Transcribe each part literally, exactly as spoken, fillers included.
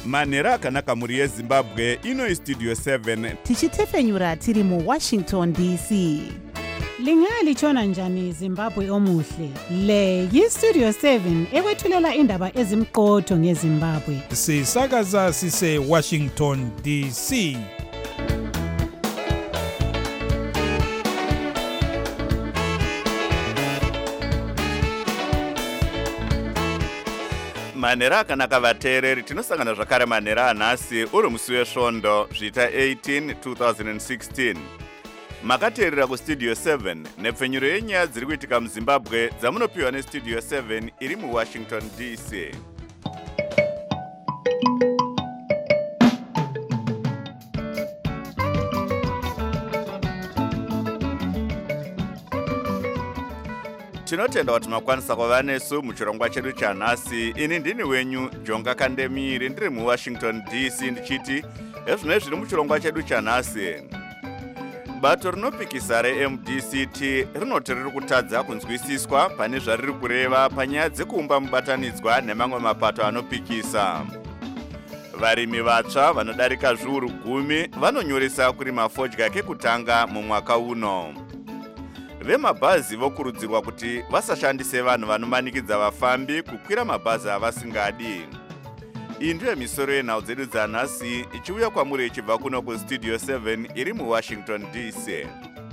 manhero akanaka mhuri yezimbabwe. Ino Studio seven tichitefenyura tiri muWashington D C. Lingalitshona njani Zimbabwe omuhle? Le yiStudio seven ekwethulela indaba ezimqotho ngeZimbabwe. Sisakaza sise Washington D C. manhero akanaka vateereri, tinosangana zvakare manhero anhasi uri musi wesvondo zvita eighteen twenty sixteen. Makateerera kuStudio seven nepfenyuro yenyaya dziri kuitika muZimbabwe dzamunopiwa neStudio seven iri muWashington D C. Tinotenda kuti makwanisa kuva nesu muchirongwa chedu chanhasi. Ini ndini wenyu Jonga Kandemiri, ndiri muWashington D C ndichiti ezvino zviri muchirongwa chedu chanhasi. Bato rinopikisa reM D C T rinoti riri kutadza kunzwisiswa pane zvariri kureva panyaya dzekuumba mubatanidzwa nemamwe mapato anopikisa. Varimi vatsva vanodarika zviuru gumi vanonyoresa kurima fodya kekutanga mumwaka uno. Vemabhazi vokurudzirwa kuti vasashandise vanhu vanomanikidza vafambi kukwira mabhazi avasingadi. Iyi ndiyo misoro yenhau dzedu dzanhasi ichiuya kwamuri ichibva kuno kuStudio seven iri muWashington D C.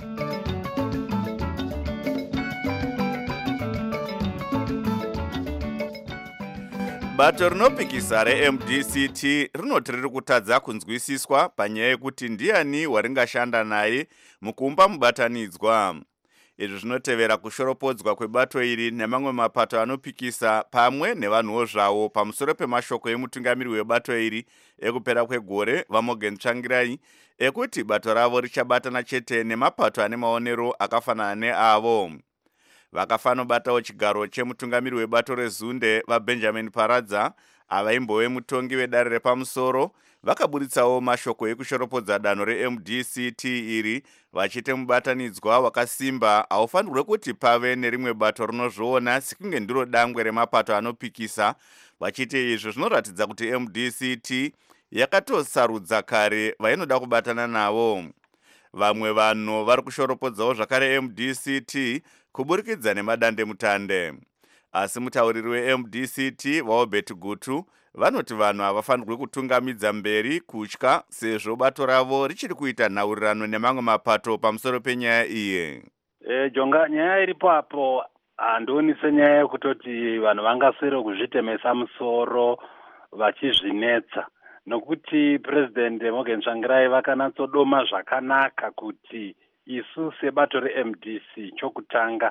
Bato rinopikisa reM D C T rinoti riri kutadza kunzwisiswa panyaya yekuti ndiani waringashanda naye mukuumba mubatanidzwa. Izvi zvinotevera kushoropodzwa kwebato iri nemamwe mapato anopikisa pamwe nevanhuwo zvavo pamusoro pemashoko emutungamiri webato iri ekupera kwegore vaMorgan Tsvangirai ekuti bato ravo richabatana chete nemapato ane maonero akafanana neavo. Vakafanobatawo chigaro chemutungamiri webato rezunde vaBenjamin Paradza avaimbove mutongi wedare repamusoro vakaburitsawo mashoko ekushoropodza danho reM D C T iri vachite mubatanidzwa wakasimba haufanirwe kuti pave nerimwe bato rinozviona sekunge ndiro dangwe remapato anopikisa. Vachite izvo zvinoratidza kuti M D C T yakatosarudza kare vainoda kubatana navo. Vamwe vanhu vari kushoropodzawo zvakare M D C T kuburikidza nemadandemutande. Asi mutauriri weM D C T vaObert Gutu vanoti vanhu havafanirwe kutungamidza mberi kutya sezvo bato ravo richiri kuita nhaurirano nemamwe mapato pamusoro penyaya iyi. E, Jonga, nyaya iripo apo handioni senyaya yekutoti vanhu vangaswere kuzvitemesa musoro vachizvinetsa, nokuti President Morgan Tsvangirai vakanatsodoma zvakanaka kuti isu sebato reM D C chokutanga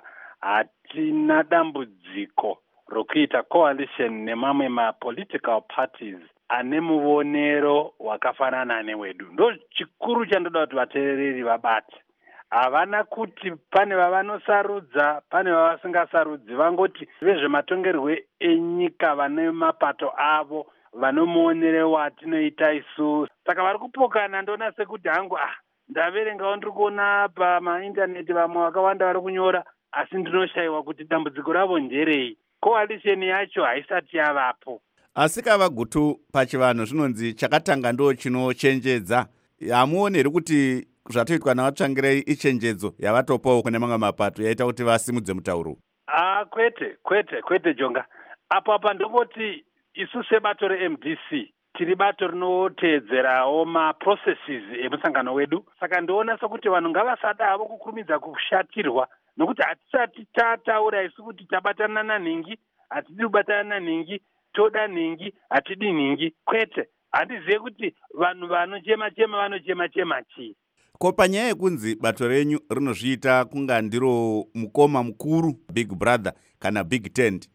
hatina dambudziko rokuita coalition nemamwe ma-political parties ane muonero wakafanana newedu. Ndo chikuru chandoda kuti vateereri vabate. Havana kuti pane vavanosarudza, pane vavasingasarudzi, vangoti vezvematongerwo enyika vane mapato avo vanomuonero watinoita isu. Saka vari kupokana. Ndona sekuti hangu ah ndaverengawo ndiri kuona pamaindaneti vamwe vakawanda vari kunyora, asi ndinoshayiwa kuti dambudziko ravo nderei. Coalition yacho haisati yavapo. Asi kava Gutu pachivanhu zvinonzi chakatanga ndo chinochenjedza. Hamuoneri kuti zvatoitwa navaTsvangirai ichenjedzo yavatopawo kune mamwe mapato yaita kuti vasimudze mutauro? Ah, kwete, kwete, kwete Jonga. Apo apa ndongoti isu sebato reM D C tiri bato rinoteedzerawo maprocesses emusangano wedu. Saka ndoona sokuti vanhu ngavasadavo kukurumidza kushatirwa, nokuti hatisati tataura isu kuti tabatana nanhingi, hatidi kubatana nanhingi, toda nhingi, hatidi nhingi. Kwete, handizive kuti vanhu vanochema-chema vanochema-chema chii. Ko panyaya yekunzi bato renyu rinozviita kunga ndiro mukoma mukuru, Big Brother kana Big Tent.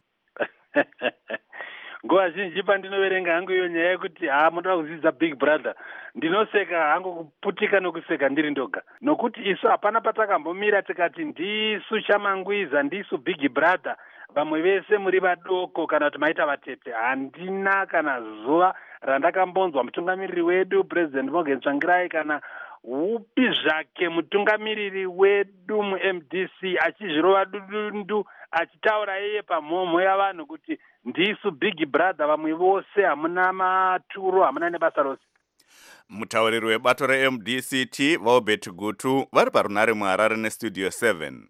Nguva zhinji pandinoverenga hangu iyo nyaya yekuti haa munoda kudzidza Big Brother, ndinoseka hangu kuputika nokuseka ndiri ndoga. Nokuti isu hapana patakambomira tikati ndisu Shamangwiza, ndisu Big Brother, vamwe vese muri vadoko kana kuti maita vatete. Handina kana zuva randakambonzwa mutungamiriri wedu President Morgan Tsvangirai kana upi zvake mutungamiriri wedu muM D C achizvirova dudundu achitaura iye pamhomho yavanhu kuti ndisu big brother, vamwe vose hamuna maturo, hamuna nebasa rose. Mutauriri webato re-M D C T Vaubert Gutu vari parunare muHarare nestudio seven.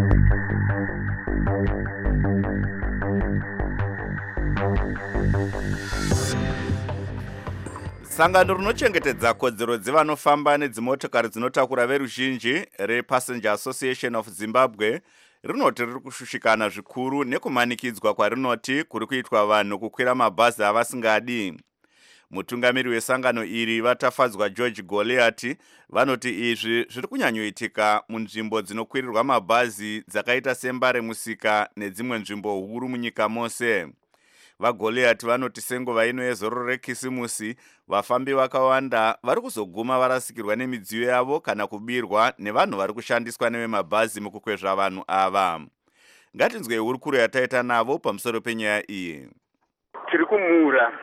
Sangano rinochengetedza kodzero dzevanofamba nedzimotokari dzinotakura veruzhinji rePassenger Association of Zimbabwe rinoti riri kushushikana zvikuru nekumanikidzwa kwarinoti kuri kuitwa vanhu kukwira mabhazi avasingadi. Mutungamiri wesangano iri vatafadzwa George Goliath vanoti izvi zviri kunyanyoitika munzvimbo dzinokwirirwa mabhazi dzakaita sembare musika nedzimwe nzvimbo huru munyika mose. VaGoliath vanoti senguva ino yezororo rekisimusi vafambi vakawanda vari kuzoguma varasikirwa nemidziyo yavo kana kubirwa nevanhu vari kushandiswa nevemabhazi mukukwezva vanhu ava. Ngatinzwei hurukuro yataita navo pamusoro penyaya iyi. Tiri kumura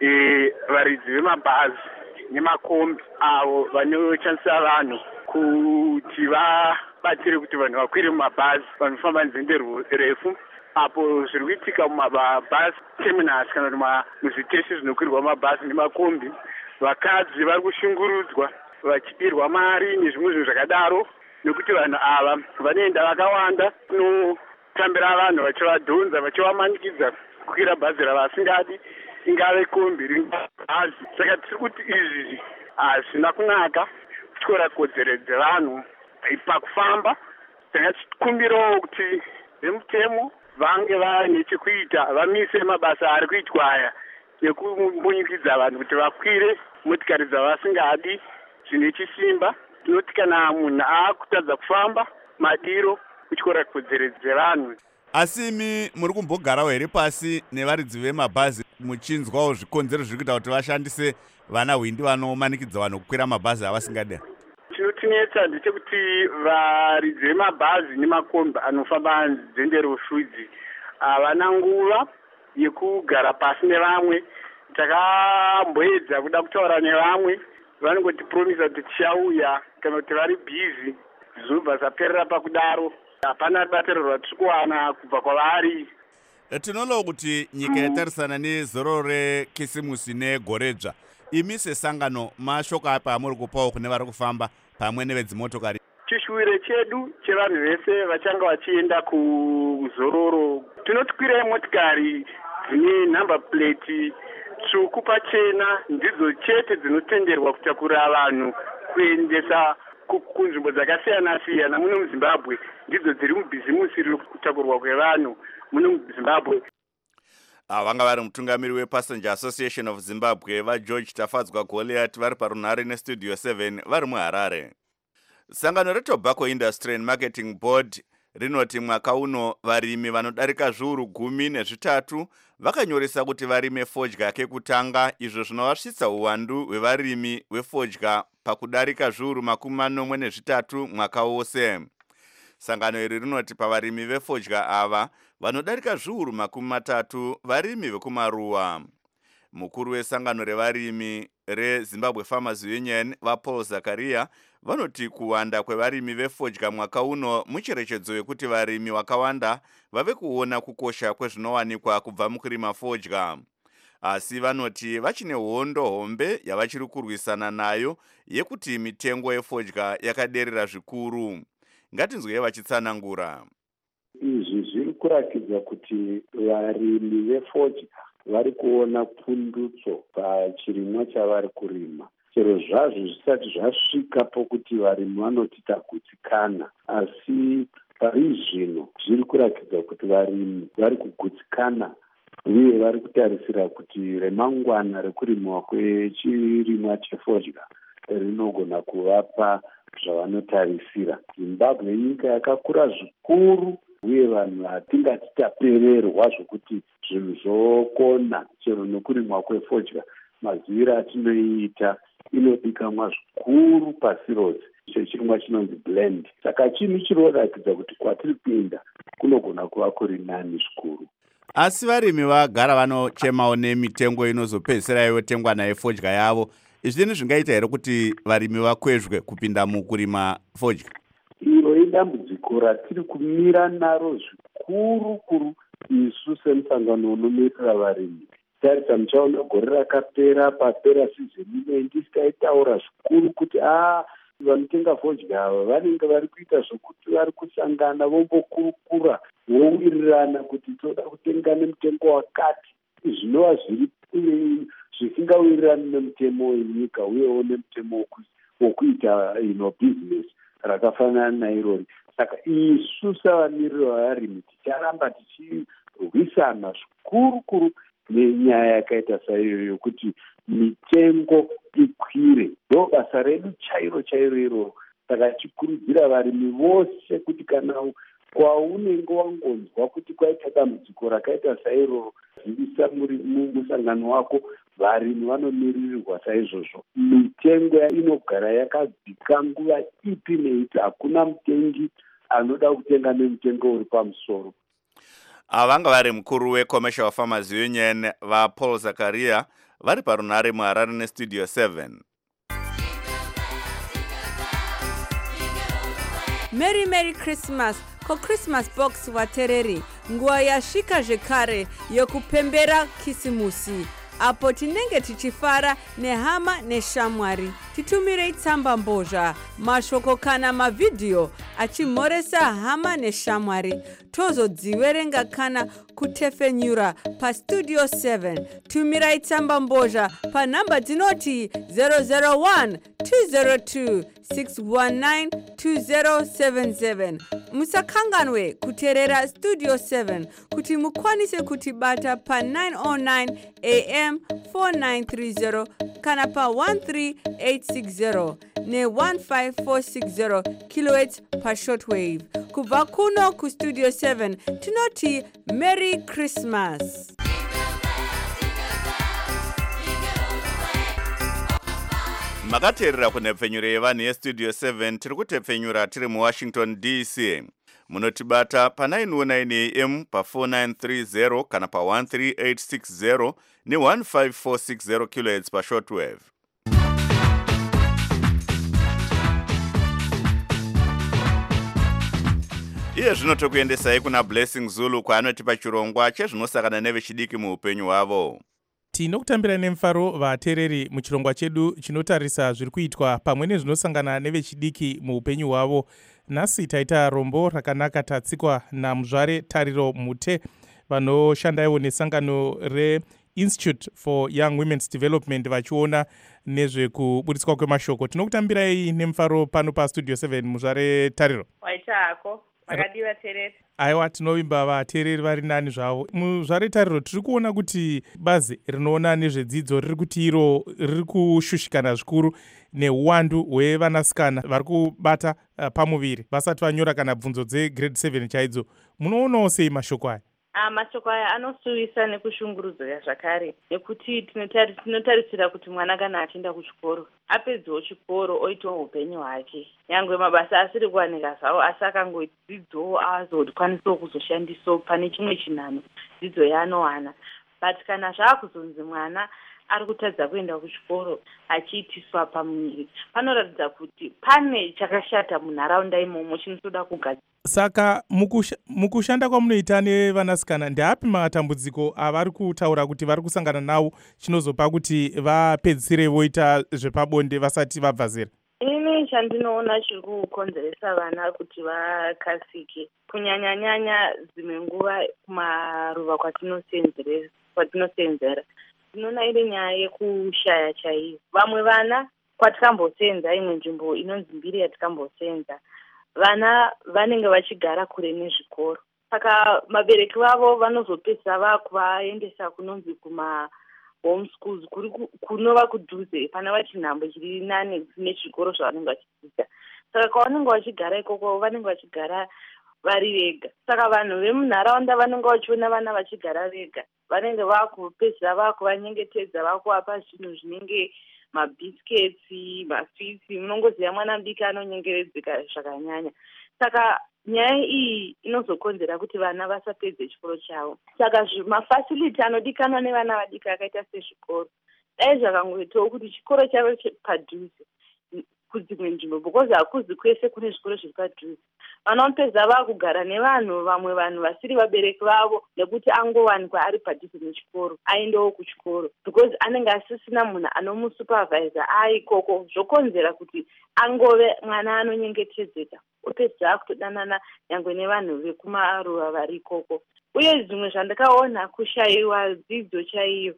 varidzi vemabhazi nemakombi avo vanoshandisa vanhu kuti vabatsire kuti vanhu vakwire mumabhazi vanofamba nzendo refu. Apo zviri kuitika mumabhazi terminals kana kuti muzviteshi zvinokwirwa mabhazi nemakombi, vakadzi vari kushungurudzwa vachibirwa mari nezvimwe zvinhu zvakadaro, nekuti vanhu ava vanoenda vakawanda kunotambira vanhu vachivadhonza vachivamanikidza kukwira bhazi ravasingadi, ingave kombi ringave bhazi. Saka tiri kuti izvi hazvina kunaka kutyora kodzero dzevanhu pakufamba. Takachikumbirawo kuti vemutemo vange vaine chekuita, vamise mabasa ari kuitwa aya ekumbonyikidza vanhu kuti vakwire motikari dzavasingadi zvine chisimba. Tinoti kana munhu aakutadza kufamba madiro kutyora kodzero dzevanhu. Asi imi muri kumbogarawo here pasi nevaridzi vemabhazi muchinzwawo zvikonzero zviri kuita kuti vashandise vana hwindi vanomanikidza vanhu kukwira mabhazi avasingadi? Chinotinetsa ndechekuti varidzi vemabhazi nemakombi anofamba nzendo rufudzi havana nguva yekugara pasi nevamwe. Takamboedza kuda kutaura nevamwe, vanongotipromisa kuti tichauya kana kuti vari bhizi, zvobva zvaperera pakudaro. Hapana rubatsiro rwatiri kuwana kubva kwavari. Tinoona kuti nyika yatarisana nezororo rekisimusi negoredzva. Imi sesangano mashoko apa amuri kupawo kune vari kufamba pamwe nevedzimotokari? Chishuwiro chedu chevanhu vese vachanga vachienda kuzororo, tinotokwirai motikari dzine nhamba plate tsvuku pachena, ndidzo chete dzinotenderwa kutakura vanhu kuendesa kunzvimbo dzakasiyana siyana muno muZimbabwe. Ndidzo dziri mubhizimusi riri kutakurwa kwevanhu muno muZimbabwe. Vanga vari mutungamiri wePassenger Association of Zimbabwe vaGeorge Tafadzwa Goliath vari parunare nestudio seven vari muHarare. Sangano reTobacco Industry and Marketing Board rinoti mwaka uno varimi vanodarika zviuru gumi nezvitatu vakanyoresa kuti varime fodya kekutanga, izvo zvinovasvitsa uwandu hwevarimi vefodya pakudarika zviuru makumi manomwe nezvitatu mwaka wose. Sangano iri rinoti pavarimi vefodya ava vanodarika zviuru makumi matatu varimi vekumaruwa. Mukuru wesangano revarimi reZimbabwe Farmers Union vaPaul Zakaria vanoti kuwanda kwevarimi vefodya mwaka uno mucherechedzo wekuti varimi vakawanda vave kuona kukosha kwezvinowanikwa kubva mukurima fodya. Asi vanoti vachine hondo hombe yavachiri kurwisana nayo yekuti mitengo yefodya yakaderera zvikuru. Ngatinzwei vachitsanangura. Izvi zviri kuratidza kuti varimi vefodya vari kuona pundutso pachirimwa chavari kurima. Chero zvazvo zvisati zvasvika pokuti varimi vanoti tagutsikana, asi pari zvino zviri kuratidza kuti varimi vari kugutsikana uye vari kutarisira kuti remangwana rekurimiwa kwechirimwa chefodya rinogona kuvapa zvavanotarisira. Zimbabwe nyika yakakura zvikuru uye vanhu hatingati tapererwa zvokuti zvinhu zvokona chero nokurimwa kwefodya. Maziviro atinoiita inodikanwa zvikuru pasi rose. Icho chirimwa chinonzi blend. Saka chinhu chinoratidza kuti kwatiri kuenda kunogona kuva kuri nani zvikuru. Asi varimi vagara vanochemawo nemitengo inozopedzisira yotengwa nayo fodya yavo. Izvi zvingaita here kuti varimi vakwezvwe kupinda mukurima fodya? Iro idambudziko ratiri kumira naro zvikuru kuru isu semusangano unomirira varimi tarisa muchaona gore rakapera papera sizoni ino ndisitaitaura zvikuru kuti a vanotenga fodya ava vanenge vari kuita zvokuti vari kusangana vombokurukura vowirirana kuti toda kutenga nemutengo wakati zvinova zviri zvisingawirirani nemutemo wenyika uyewo nemutemo wokuita ino business rakafanana nairori. Saka isu savamiriri vavarimi ticharamba tichirwisana zvikurukuru nenyaya yakaita saiyo yokuti mitengo ikwire. Ndo basa redu chairo chairo iroro. Saka tichikurudzira varimi vose kuti kana kwaunenge wangonzwa kuti kwaita dambudziko rakaita sairoro, zivisa musangano wako. Varimi vanomirirwa saizvozvo. Mitengo inogara yakadzika nguva ipi neipi. Hakuna mutengi anoda kutenga nemutengo uri pamusoro. Avanga vari mukuru weCommercial Farmers Union vaPaul Zakaria vari parunare muHarare neStudio seven. Merry Merry Christmas. Ko Christmas box watereri nguva yasvika zvekare yokupembera kisimusi. Apo tinenge tichifara nehama neshamwari. Titumirei tsamba mbozha, mashoko kana mavideo achimhoresa hama neshamwari. Tozodziverenga kana kutefenyura pa Studio seven. Tumirai tsamba mbozha pa namba dzinoti zero zero one two zero two six one nine two zero seven seven. Musakanganwe kuterera Studio seven kuti mukwanise kutibata pa nine oh nine A M four nine three zero kana pa one three eight six zero ne one five four six zero kilohertz pa shortwave. Kubva kuno ku Studio seven tinoti Merry Christmas. Makateerera kunepfenyuro yevanhu yeStudio seven tiri kutepfenyura tiri muWashington D C. Munotibata pa nine oh nine A M pa four nine three zero kana pa one three eight six zero ne one five four six zero kilohertz pa shortwave. Iye zvino tokuendesai kuna Blessing Zulu kwaanotipa chirongwa chezvinosakana nevechidiki muupenyu hwavo. Tinokutambira nemufaro vateereri muchirongwa chedu chinotarisa zviri kuitwa pamwe nezvinosangana nevechidiki muupenyu hwavo. Nhasi taita rombo rakanaka tatsikwa naMuzvare Tariro Mute vanoshandaiwo nesangano reInstitute for Young Women's Development vachiona nezvekuburitswa kwemashoko. Tinokutambirai nemufaro pano pa Studio seven. Muzvare Tariro. Waita hako. Vakadiwa tereri. Aiwa, tinovimba vateereri vari nani zvavo. Muzvare Tariro, tiri kuona kuti bazi rinoona nezvedzidzo riri kuti iro riri kushushikana zvikuru neuwandu hwevanasikana vari kubata uh, pamuviri vasati vanyora kana bvunzo dzegrade seven chaidzo. Munoonawo sei mashoko aya? Ah, mashoko aya anosuvisa nekushungurudzwa zvakare nekuti tinotarisira kuti mwana kana achienda kuchikoro apedzawo chikoro oitawo upenyu hwake, nyangwe mabasa asiri kuwanika zvawo, asi akangodzidzawo azokwanisawo kuzoshandisawo pane chimwe chinhano dzidzo yaanowana. But kana zvaakuzonzi mwana ari kutadza kuenda kuchikoro achiitiswa pamuviri, panoratidza kuti pane chakashata munharaunda imomo chinotoda kugadzirwa. Saka mukusha, mukushanda kwamunoita nevanasikana ndeapi matambudziko avari kutaura kuti vari kusangana nawo chinozopa kuti vapedzisire voita zvepabonde vasati vabva zera? Ini chandinoona chiri kukonzeresa vana kuti vakasike kunyanya-nyanya dzimwe nguva kumaruva kwatinosenzera, tinoona iri nyaya yekushaya chaiyo. Vamwe vana kwatikambosenza, imwe nzvimbo inonzi mbiri yatikambosenza, vana vanenge vachigara kure nezvikoro. Saka mabereki vavo vanozopesa vakuvaendesa kunonzi kuma home schools kunova kudhuze pana vachinhambo chiri nane nechikoro zvavanenge vachidzidza. Saka kwavanenge vachigara ikoko vanenge vachigara vari vega. Saka vanhu vemunharaunda vanenge vachiona vana vachigara vega, vanenge vakupesa vakuvanyengetedza, vakuvapa zvinhu zvinenge mabhisiketsi, maswitsi. Munongoziva mwana mudiki anonyengeredzeka zvakanyanya. Saka nyaya iyi inozokonzera kuti vana vasapedze chikoro chavo. Saka mafasiliti anodikanwa nevana vadiki akaita sezvikoro, dai zvakangoitawo kuti chikoro chavo padhuze, kudzimwe nzvimbo because hakuzi kwese kune zvikoro zviri padhuze. Vana vapedza vakugara nevanhu vamwe vanhu vasiri vabereki vavo nekuti angowanikwa ari padhuze nechikoro aendewo kuchikoro because anenge asisina munhu anomusupervisa aikoko zvokonzera kuti angove mwana anonyengetedzeka opedza kutodanana nyangwe nevanhu vekumaruva vari ikoko. Uye zvimwe zvandakaona kushayiwa dzidzo chaiyo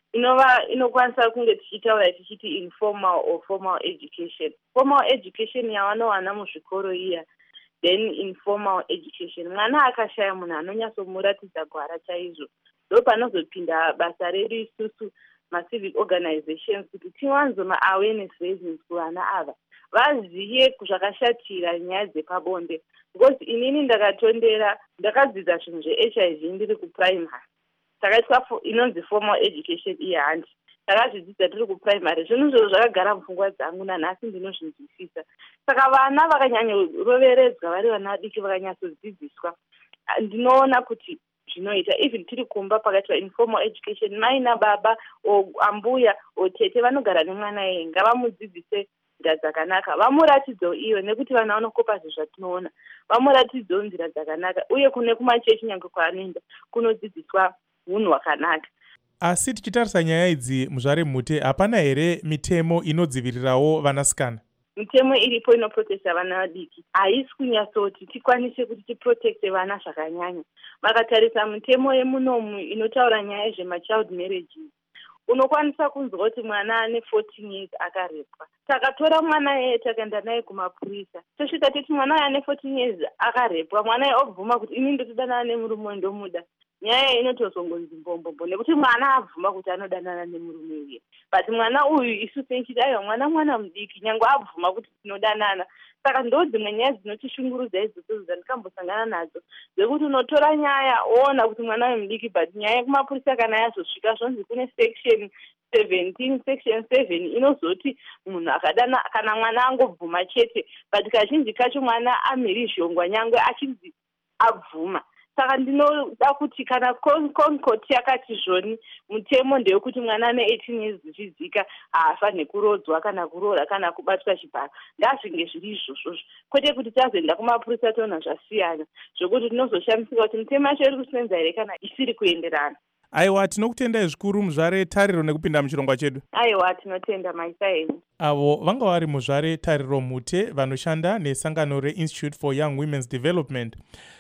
inova inokwanisa kunge tichitaura tichiti informal or formal education. Formal education yavanowana muzvikoro iya, then informal education mwana akashaya munhu anonyatsomuratidza gwara chaizvo ndo panozopinda basa redu isusu macivic organizations kuti tiwanze ma-awareness raisings kuvana ava vaziye zvakashatira nyaya dzepabonde because inini ndakatondera ndakadzidza zvinhu zve-H I V ndiri kuprimary takaitwa inonzi formal education iya handi takazvidzidza tiri kuprimary zvinhu zviro zvakagara mupfungwa dzangu nanhasi ndinozvinzwisisa. Saka vana vakanyanyoroveredzwa vari vana vadiki vakanyatsodzidziswa ndinoona kuti zvinoita even tiri kumba pakatiwa informal education mai nababa o ambuya o tete vanogara nemwana yeye ngavamudzidzise nzira dzakanaka vamuratidzewo iyo nekuti vana vanokopa zvezvatinoona vamuratidzewo nzira dzakanaka uye kune kumachechi nyange kwaanoenda kunodzidziswa unhu hwakanaka. Asi tichitarisa nyaya idzi muzvare Mhute, hapana here mitemo inodzivirirawo vanasikana? Mitemo iripo inoprotecta vana vadiki haisi kunyatsoti tikwanise kuti tiprotecte vana zvakanyanya. Vakatarisa mitemo yemunomu inotaura nyaya yezvemachild marriages unokwanisa kunzwa kuti mwana ane fourteen years akarepwa takatora mwana yeye takaenda naye kumapurisa tosvika titi mwana ane fourteen years akarepwa mwana yeye obvuma kuti ini ndotodanana nemurume ndomuda nyaya inotozongonzi mbombombo nekuti mwana abvuma kuti anodanana nemurume uye but mwana uyu isu senchiti aiwa mwana mwana mudiki nyangwe abvuma kuti tinodanana. Saka ndo dzimwe nyaya dzinotishungurudza idzodzo dzandikambosangana nadzo dzekuti unotora nyaya woona kuti mwana wemudiki but nyaya yekumapurisa kana yazosvika zvonzi kune section seventeen section seven inozoti munhu akadana kana mwana angobvuma chete but kazhinji kacho mwana amhirizhongwa nyangwe achinzi abvuma. Saka ndinoda kuti kana Concord yakati zvoni mutemo ndeyekuti mwana ane eighteen years zvichizika haafanhe kurodzwa kana kuroora kana kubatwa chibharo ngazvinge zviri izvozvo kwete kuti tazoenda kumapurisa toona zvasiyana zvokuti tinozoshamisika kuti mitemo yacho iri kusenza here kana isiri kuenderana. Aiwa, tinokutendai zvikuru muzvare Tariro nekupinda muchirongwa chedu. Aiwa, tinotenda maisa henyu. Avo vanga vari muzvare Tariro Mhute vanoshanda nesangano reInstitute for Young Women's Development.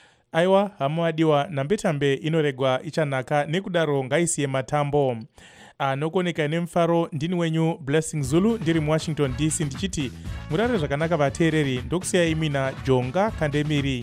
Aiwa, hama wadiwa, nambetambe inoregwa ichanaka nekudaro ngaisiye matambo. Anokoneka nemufaro ndini wenyu Blessing Zulu ndiri muWashington D C ndichiti murare zvakanaka vateereri ndokusiya imi naJonga Kandemiri.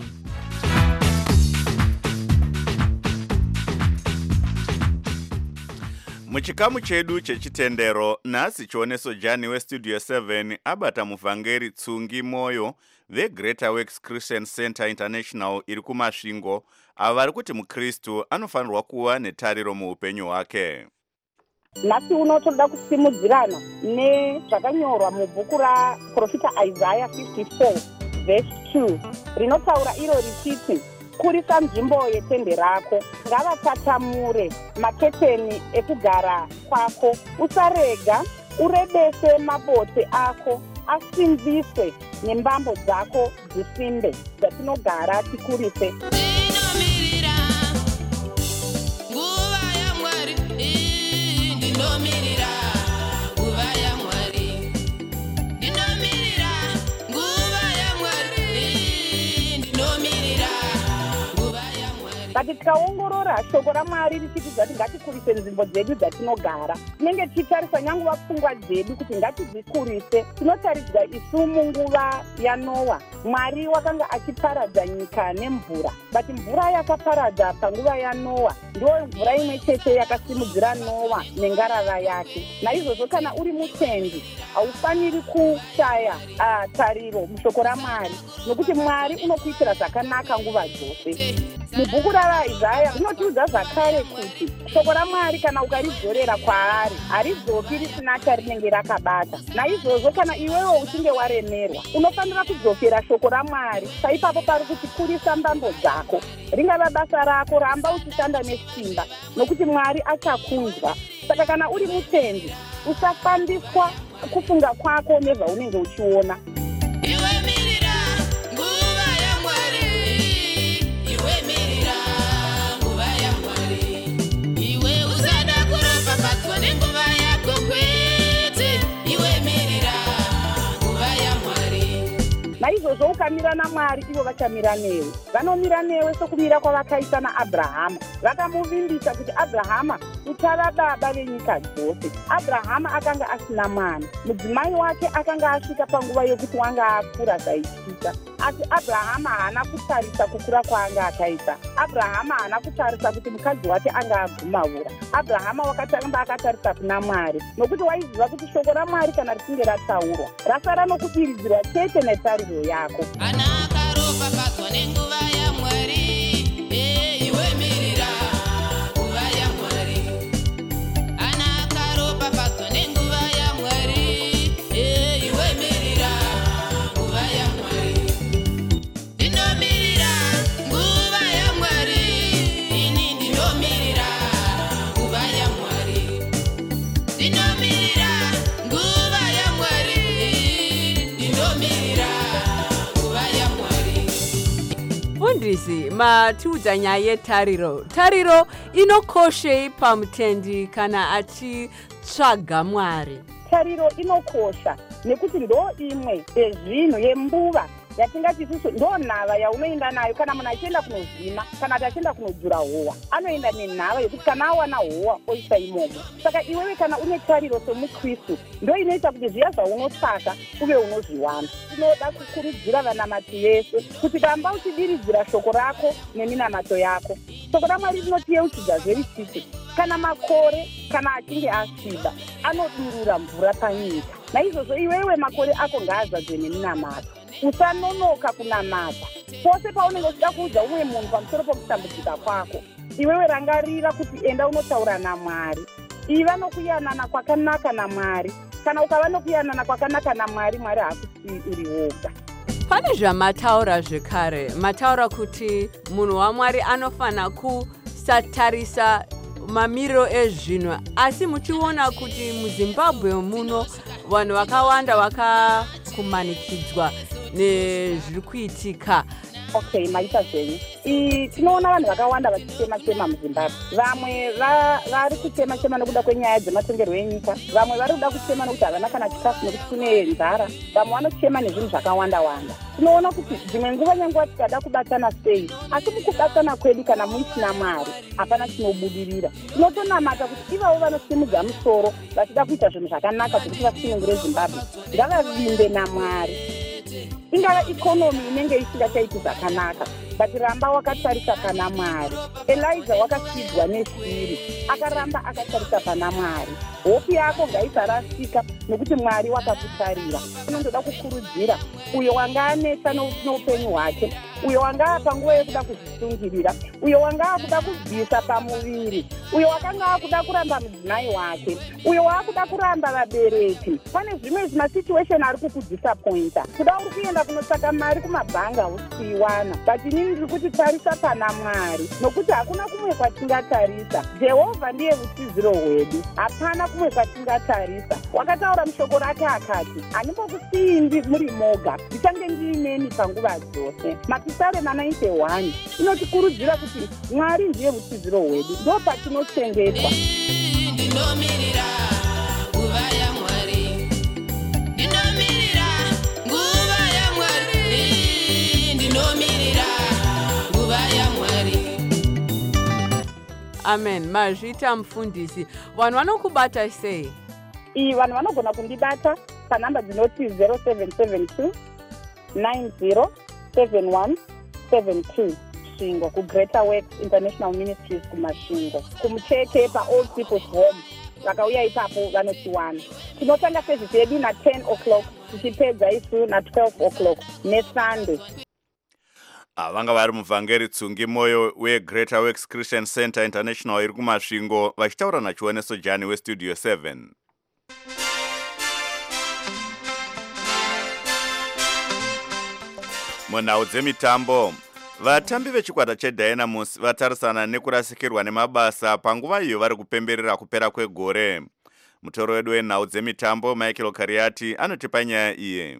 Muchikamu chedu chechitendero nhasi chioneso Jani weStudio seven abata muvhangeri Tsungi Moyo veGreater Works Christian Center International iri kumasvingo ava vari kuti mukristu anofanirwa kuva netariro muupenyu hwake. Nhasi uno toda kusimudzirana nezvakanyorwa mubhuku raprofita Isaiah fifty-four verse two rinotaura iro richiti kurisa nzvimbo yetende rako ngavatatamure maketeni ekugara kwako usarega urebese mabote ako asimbiswe nembambo dzako dzisimbe dzatinogara tikurise. Kati tikaongorora shoko raMwari richiti kuti ngatikurise nzvimbo dzedu dzatinogara tinenge tichitarisa nyanguva pfungwa dzedu kuti ngatidzikurise. Tinotaridzwa isu munguva yaNoa Mwari wakanga achiparadza nyika nemvura but mvura yakaparadza panguva yaNoa ndo mvura imwe chete yakasimudzira Noa nengarava yake. Naizvozvo kana uri mutendi haufaniri kushaya uh, tariro mushoko raMwari nokuti Mwari unokuitira zvakanaka nguva dzose. Mubhuku raIsaiah rinotiudza zvakare kuti shoko raMwari kana ukaridzorera kwaari haridzoki risina charinenge rakabata. Naizvozvo kana iwewo uchinge waremerwa unofanira kudzokera shoko raMwari saipapo pari kuti kurisa mbambo dzako ringava basa rako ramba uchishanda nesimba nokuti Mwari achakunzwa. Saka kana uri mutendi usafambiswa kufunga kwako nezvaunenge uchiona. Iwe mirira nguva yaMwari, iwe mirira nguva yaMwari, iwe usada kuropafadzwa nenguva yako kwete, iwe mirira nguva yaMwari. Naizvozvo ukamira naMwari, ivo vachamira newe. Vanomira newe sokumira kwavakaita naAbhurahama. Vakamuvimbisa kuti Abhurahama uchava baba venyika dzose. Abhurahama akanga asina mwana. Mudzimai wake akanga asvika panguva yokuti wanga akura zvaitika. Asi Abhurahama haana kutarisa kukura kwaanga akaita. Abhurahama haana kutarisa kuti mukadzi wake anga agumavura. Abhurahama wakatanga akatarisa kuna Mwari, nokuti waiziva kuti shoko raMwari kana richinge rataurwa rasara nokudiridzirwa chete netariro yako. Ana akaropafadzwa nenguva yaMwari, eh, iwe mirira nguva yaMwari. Ana akaropafadzwa nenguva yaMwari, eh, iwe mirira nguva yaMwari. Ndinomirira nguva yaMwari, ini ndinomirira nguva yaMwari. Ndinomirira nguva yaMwari, ndinomirira nguva yaMwari. Mufundisi, matiudza nyaya yetariro. Tariro inokoshei pamutendi kana achitsvaga Mwari? Tariro inokosha nekuti ndo imwe yezvinhu yembuva yatingati isusu ndo nhava yaunoenda nayo kana munhu achienda kunozvima kana kuti achienda kunodzura howa anoenda nenhava yekuti kana awana howa oisa imomo. Saka iwewe kana une tariro somukristu ndo inoita kuti zviya zvaunotsvaka uve unozviwana. Tinoda kukurudzira vanamati vese kuti ramba uchidiridzira shoko rako neminamato yako. Shoko raMwari rinotiyeuchidza zverisisi kana makore kana achinge asviba anodurura mvura panyika. Naizvozvo iwewe makore ako ngaazadze neminamato. Usanonoka kunamata. Pose paunenge uchida kuudza umwe munhu pamusoro pokutambudzika kwako, iwewe rangarira kuti enda unotaura naMwari. Iva nokuyanana kwakanaka naMwari. Kana ukava nokuyanana kwakanaka naMwari, Mwari haakusiyi uri woga. Pane zvamataura zvekare, mataura kuti munhu waMwari anofana kusatarisa mamiriro ezvinhu, asi muchiona kuti muZimbabwe muno vanhu vakawanda vakakumanikidzwa nezviri kuitika. Okay, maita zvenyu. Tinoona vanhu vakawanda vachitema-tema muZimbabwe. Vamwe vari kutema-tema nokuda kwenyaya dzematongerwo enyika. Vamwe vari kuda kutema nokuti havana kana chikafu nokuti kune nzara. Vamwe vanotema nezvinhu zvakawanda-wanda. Tinoona kuti dzimwe nguva nyanguva tikada kubatana sei, asi mukubatana kwedu kana muisina Mwari hapana chinobudirira. Tinotonamata kuti ivavo vanosimudza musoro vachida kuita zvinhu zvakanaka zvokuti vasunungure Zimbabwe ngavavimbe naMwari. Ingava ikonomi inenge isingachaiti zvakanaka, but ramba wakatarisa pana Mwari. Elijah wakasidzwa neshiri, akaramba akatarisa pana Mwari. Hope yako ngaisarasika nokuti Mwari wakakutarira. Inondoda kukurudzira uyo wanga anetsa noupenyu hwake, uyo wanga panguva yekuda kuzvisungirira, uyo wanga akuda kubvisa pamuviri, uyo wakanga akuda kuramba mudzimai wake, uyo waakuda kuramba vabereki. Pane zvimwe zvimasituation ari kukudisappointa. Kuda uri kuenda kunotsvaka mari kumabhanga hausiiwana, but inini ndiri kuti tarisa pana Mwari, nokuti hakuna kumwe kwatingatarisa. Jehovha ndiye utiziro hwedu, hapana kumwe kwatingatarisa. Wakataura mushoko rake akati, handimbokusii muri moga, ndichange ndiinemi panguva dzose. Mapisarema ninety-one inotikurudzira kuti Mwari ndiye utiziro hwedu, ndo patinochengetwa. Ndinomirira nguva yaMwari, ndinomirira nguva yaMwari, ndinomirira nguva yaMwari. Amen. Mazvita mufundisi, vanhu vanokubata sei? Iyi vanhu vanogona kundibata panhamba dzinoti zero seven seven two nine zero seven one seven two Shingo, kuGreater Works International Ministries kuMashingo, kumucheke paOld People's Home vakauya ipapo vanotiwana. Tinotanga service yedu na ten o'clock tichipedza isu na twelve o'clock neSunday. Vanga vari muvhangeri Tsungi Moyo weGreater Works Christian Center International iri kuMasvingo vachitaura naChiwaneso Jani weStudio seven. Munhau dzemitambo, vatambi vechikwata cheDynamos vatarisana nekurasikirwa nemabasa panguva iyo vari kupemberera kupera kwegore. mutoro wedu wenhau dzemitambo Michael Kariati anotipa nyaya iye.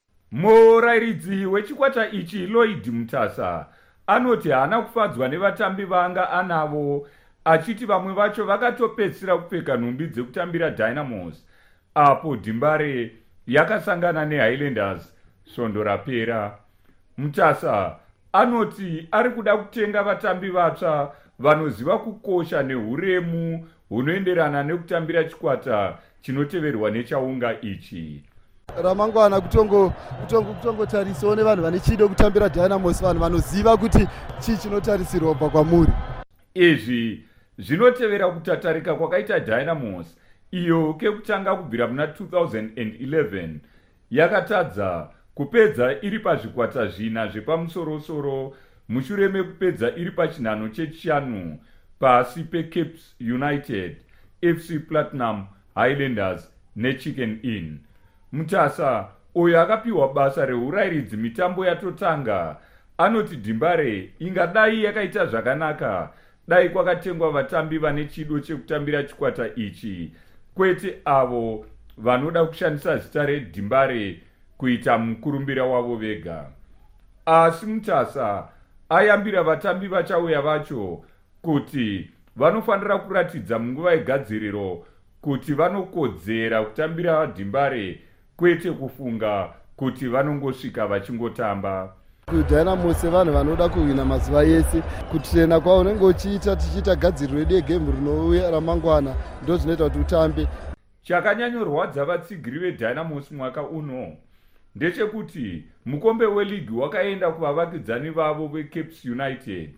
Murairidzi wechikwata ichi Lloyd Mutasa anoti haana kufadzwa nevatambi vanga anavo, achiti vamwe vacho vakatopedzisira kupfeka nhumbi dzekutambira Dynamos apo Dimbare yakasangana neHighlanders svondo rapera. Mutasa anoti ari kuda kutenga vatambi vatsva vanoziva kukosha nehuremu hunoenderana nekutambira chikwata chinoteverwa nechaunga ichi. Ramangwana kutongo kutongo kutongotarisawo nevanhu vane chido kutambira Dynamos, vanhu vanoziva kuti chii chinotarisirwa kubva kwamuri. Izvi zvinotevera kutatarika kwakaita Dynamos iyo kekutanga kubvira muna two thousand eleven yakatadza kupedza iri pazvikwata zvina zvepamusorosoro mushure mekupedza iri pachinhano chechishanu pasi peCapes United, F C Platinum, Highlanders neChicken Inn. Mutasa uyo akapiwa basa reurairidzi mitambo yatotanga anoti Dimbare ingadai yakaita zvakanaka dai kwakatengwa vatambi vane chido chekutambira chikwata ichi, kwete avo vanoda kushandisa zita reDimbare kuita mukurumbira wavo vega. Asi Mutasa ayambira vatambi vachauya vacho kuti vanofanira kuratidza munguva yegadziriro kuti vanokodzera kutambira Dimbare, kwete kufunga kuti vanongosvika vachingotamba. KuDynamos vanhu vanoda kuhwina mazuva yese, kutrena kwavo unenge uchiita tichiita gadziriro yedu yegemu rinouya ramangwana ndo zvinoita kuti utambe. Chakanyanyorwadza vatsigiri veDynamos mwaka uno ndechekuti mukombe weligi wakaenda kuvavakidzani vavo veCapes United,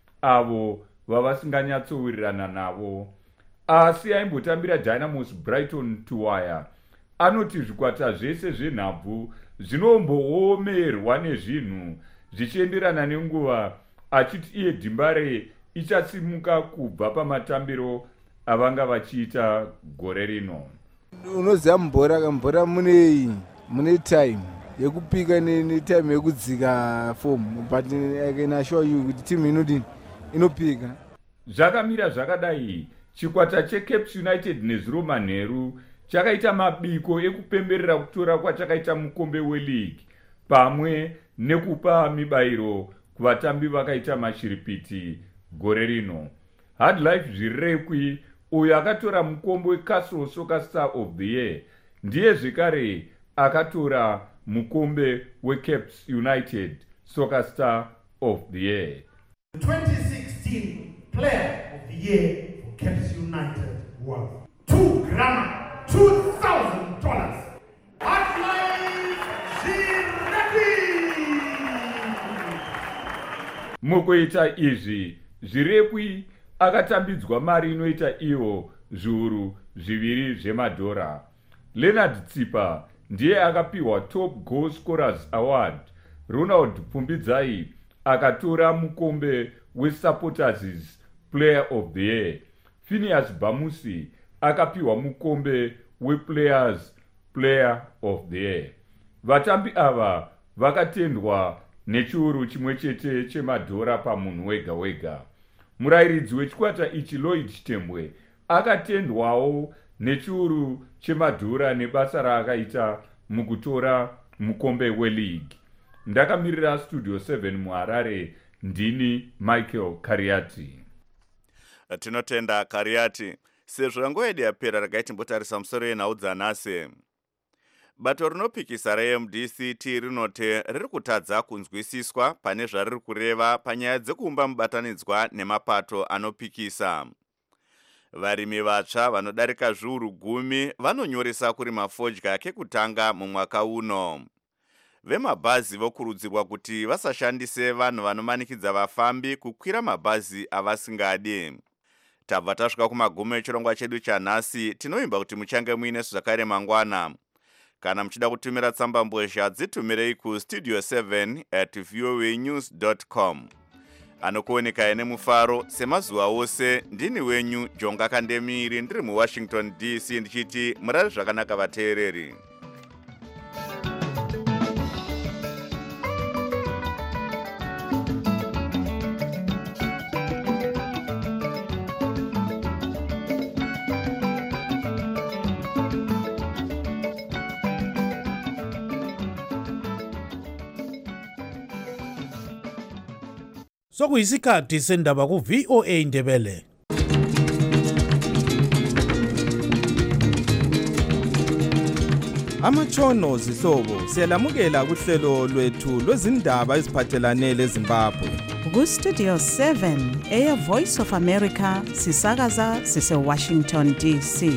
avo vavasinganyatsowirirana navo. Asi aimbotambira Dynamos Brighton Tuwaya anoti zvikwata zvese zvenhabvu zvinombowomerwa nezvinhu zvichienderana nenguva, achiti iye Dimbare ichasimuka kubva pamatambiro avanga vachiita gore rino. Unoziva mbora mbora mune mune time yekupika netime yekudzika form, but I can assure you kuti team inodini inopika. Zvakamira zvakadai, chikwata cheCapes United nezuro manheru chakaita mabiko ekupemberera kutora kwachakaita mukombe weligi pamwe nekupa mibayiro kuvatambi vakaita mashiripiti gore rino. Hard Life Zvirekwi uyo akatora mukombe weCastle Soccer Star of the Year ndiye zvekare akatora mukombe weCapes United Soccer Star of the Year. The twenty sixteen Player of the Year for Capes United was two grand two thousand dollars. Hard Life Zvirekwi. Mukuita izvi, Zvirekwi akatambidzwa mari inoita iwo zviuru zviviri zvemadhora. Leonard Tsipa ndiye akapiwa Top Goal Scorers Award. Ronald Pumbidzai akatora mukombe weSupporters Player of the Year. Phineas Bamusi akapiwa mukombe wePlayers Player of the Year. Vatambi ava vakatendwa nechiuru chimwe chete chemadhora pamunhu wega wega. Murairidzi wechikwata ichi Lloyd Chitembwe akatendwawo nechiuru chemadhora nebasa raakaita mukutora mukombe weligi. Ndakamirira Studio seven muHarare, ndini Michael Kariati. Tinotenda Kariati. Sezvo ranguva yedu yapera regai timbotarisa musoro yenhau dzanhasi. Bato rinopikisa reM D C T rinoti riri kutadza kunzwisiswa pane zvariri kureva panyaya dzekuumba mubatanidzwa nemapato anopikisa. Varimi vatsva vanodarika zviuru gumi vanonyoresa kurima fodya kekutanga mumwaka uno. Vemabhazi vokurudzirwa kuti vasashandise vanhu vanomanikidza vafambi kukwira mabhazi avasingadi. Tabva tasvika kumagumo echirongwa chedu chanhasi, tinoimba kuti muchange muine zvakare mangwana. Kana muchida kutumira tsamba mbozha dzitumirei ku studio seven at voa news dot com. Anokuoneka ene mufaro semazuva ose, ndini wenyu Jonga Kandemiri ndiri muWashington D C ndichiti murare zvakanaka vateereri. Sokuyisikhathi sendaba ku V O A Ndebele. Amachono zihlobo siyalamukela kuhlelo lwethu lwezindaba eziphathelane leZimbabwe. Ku Studio seven Air Voice of America sisakaza sise Washington D C.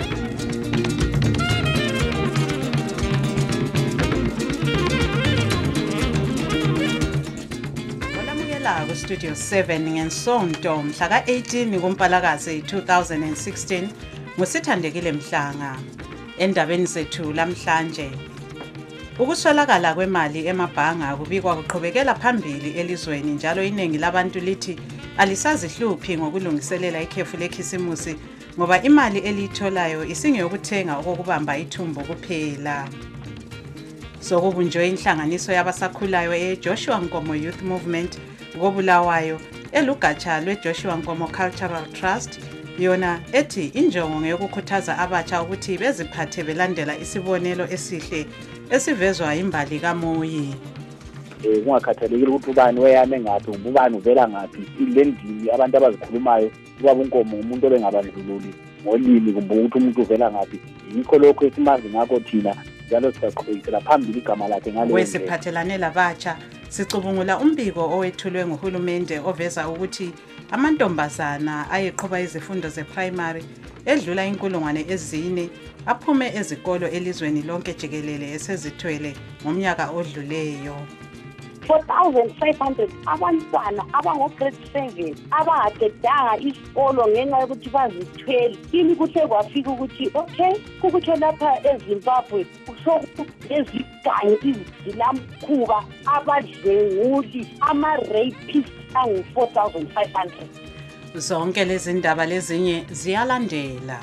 Ku Studio seven ngensonto mhla ka eighteen kuMpalakazi two thousand sixteen ngusithandekile Mhlanga. Endabeni zethu lamhlanje, ukuswelakala kwemali emabhanga kubikwa kuqhubekela phambili elizweni njalo iningi labantu lithi alisazihluphi ngokulungiselela ikhefu lekhisimusi ngoba imali elitholayo isingeyokuthenga okokubamba ithumbu kuphela. Sokubunjwe inhlanganiso yabasakhulayo eJoshua Nkomo Youth Movement koBulawayo elugatsha lweJoshua Nkomo Cultural Trust yona ethi injongo ngeyokukhuthaza abatsha ukuthi beziphathe belandela isibonelo esihle esivezwa imbali kaMoyi. Eh kungakhathalekile ukuthi ubani weyame ngathi ubani uvela ngathi ilendini abantu abazikhulumayo kuba unkomo umuntu obengabandlululi ngolimi kumbe ukuthi umuntu uvela ngathi yikho lokho esimazi ngakho thina njalo siyaqhubekela phambili igama lakhe ngalo wesiphathelane labatsha sicubungula umbiko owethulwe nguhulumende oveza ukuthi amantombazana ayeqhuba izifundo ze-primary edlula inkulungwane ezine aphume ezikolo elizweni lonke jikelele esezithwele ngomnyaka odluleyo. four thousand five hundred abantwana abango-grade seven abangaqedanga isikolo ngenxa yokuthi bazithwele. Kimi kuthe kwafika ukuthi okay kukuthi lapha eZimbabwe sokulezigangi izilamkhuba abadlenguli ama-rapist angu-four thousand five hundred. Zonke lezi ndaba lezinye ziyalandela.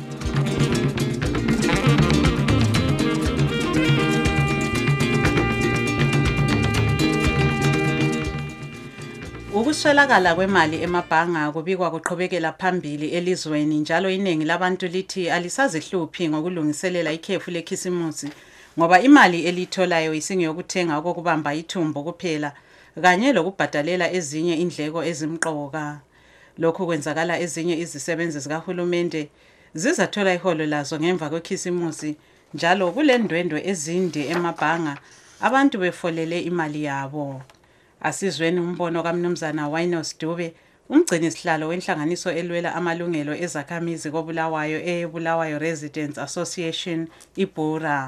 Ukuswelakala kwemali emabhanga kubikwa kuqhubekela phambili elizweni njalo iningi labantu lithi alisazihluphi ngokulungiselela ikhefu lekhisimusi ngoba imali elitholayo isingeyokuthenga okokubamba ithumbu kuphela kanye lokubhadalela ezinye indleko ezimqoka. Lokhu kwenzakala ezinye izisebenzi zikahulumende zizathola iholo lazo ngemva kwekhisimusi njalo kulendwendwe ezinde emabhanga abantu befolele imali yabo. Asizweni umbono kaMnumzana Wainos Dube, umgcini sihlalo wenhlanganiso elwela amalungelo ezakhamizi koBulawayo eBulawayo Residents Association iBura.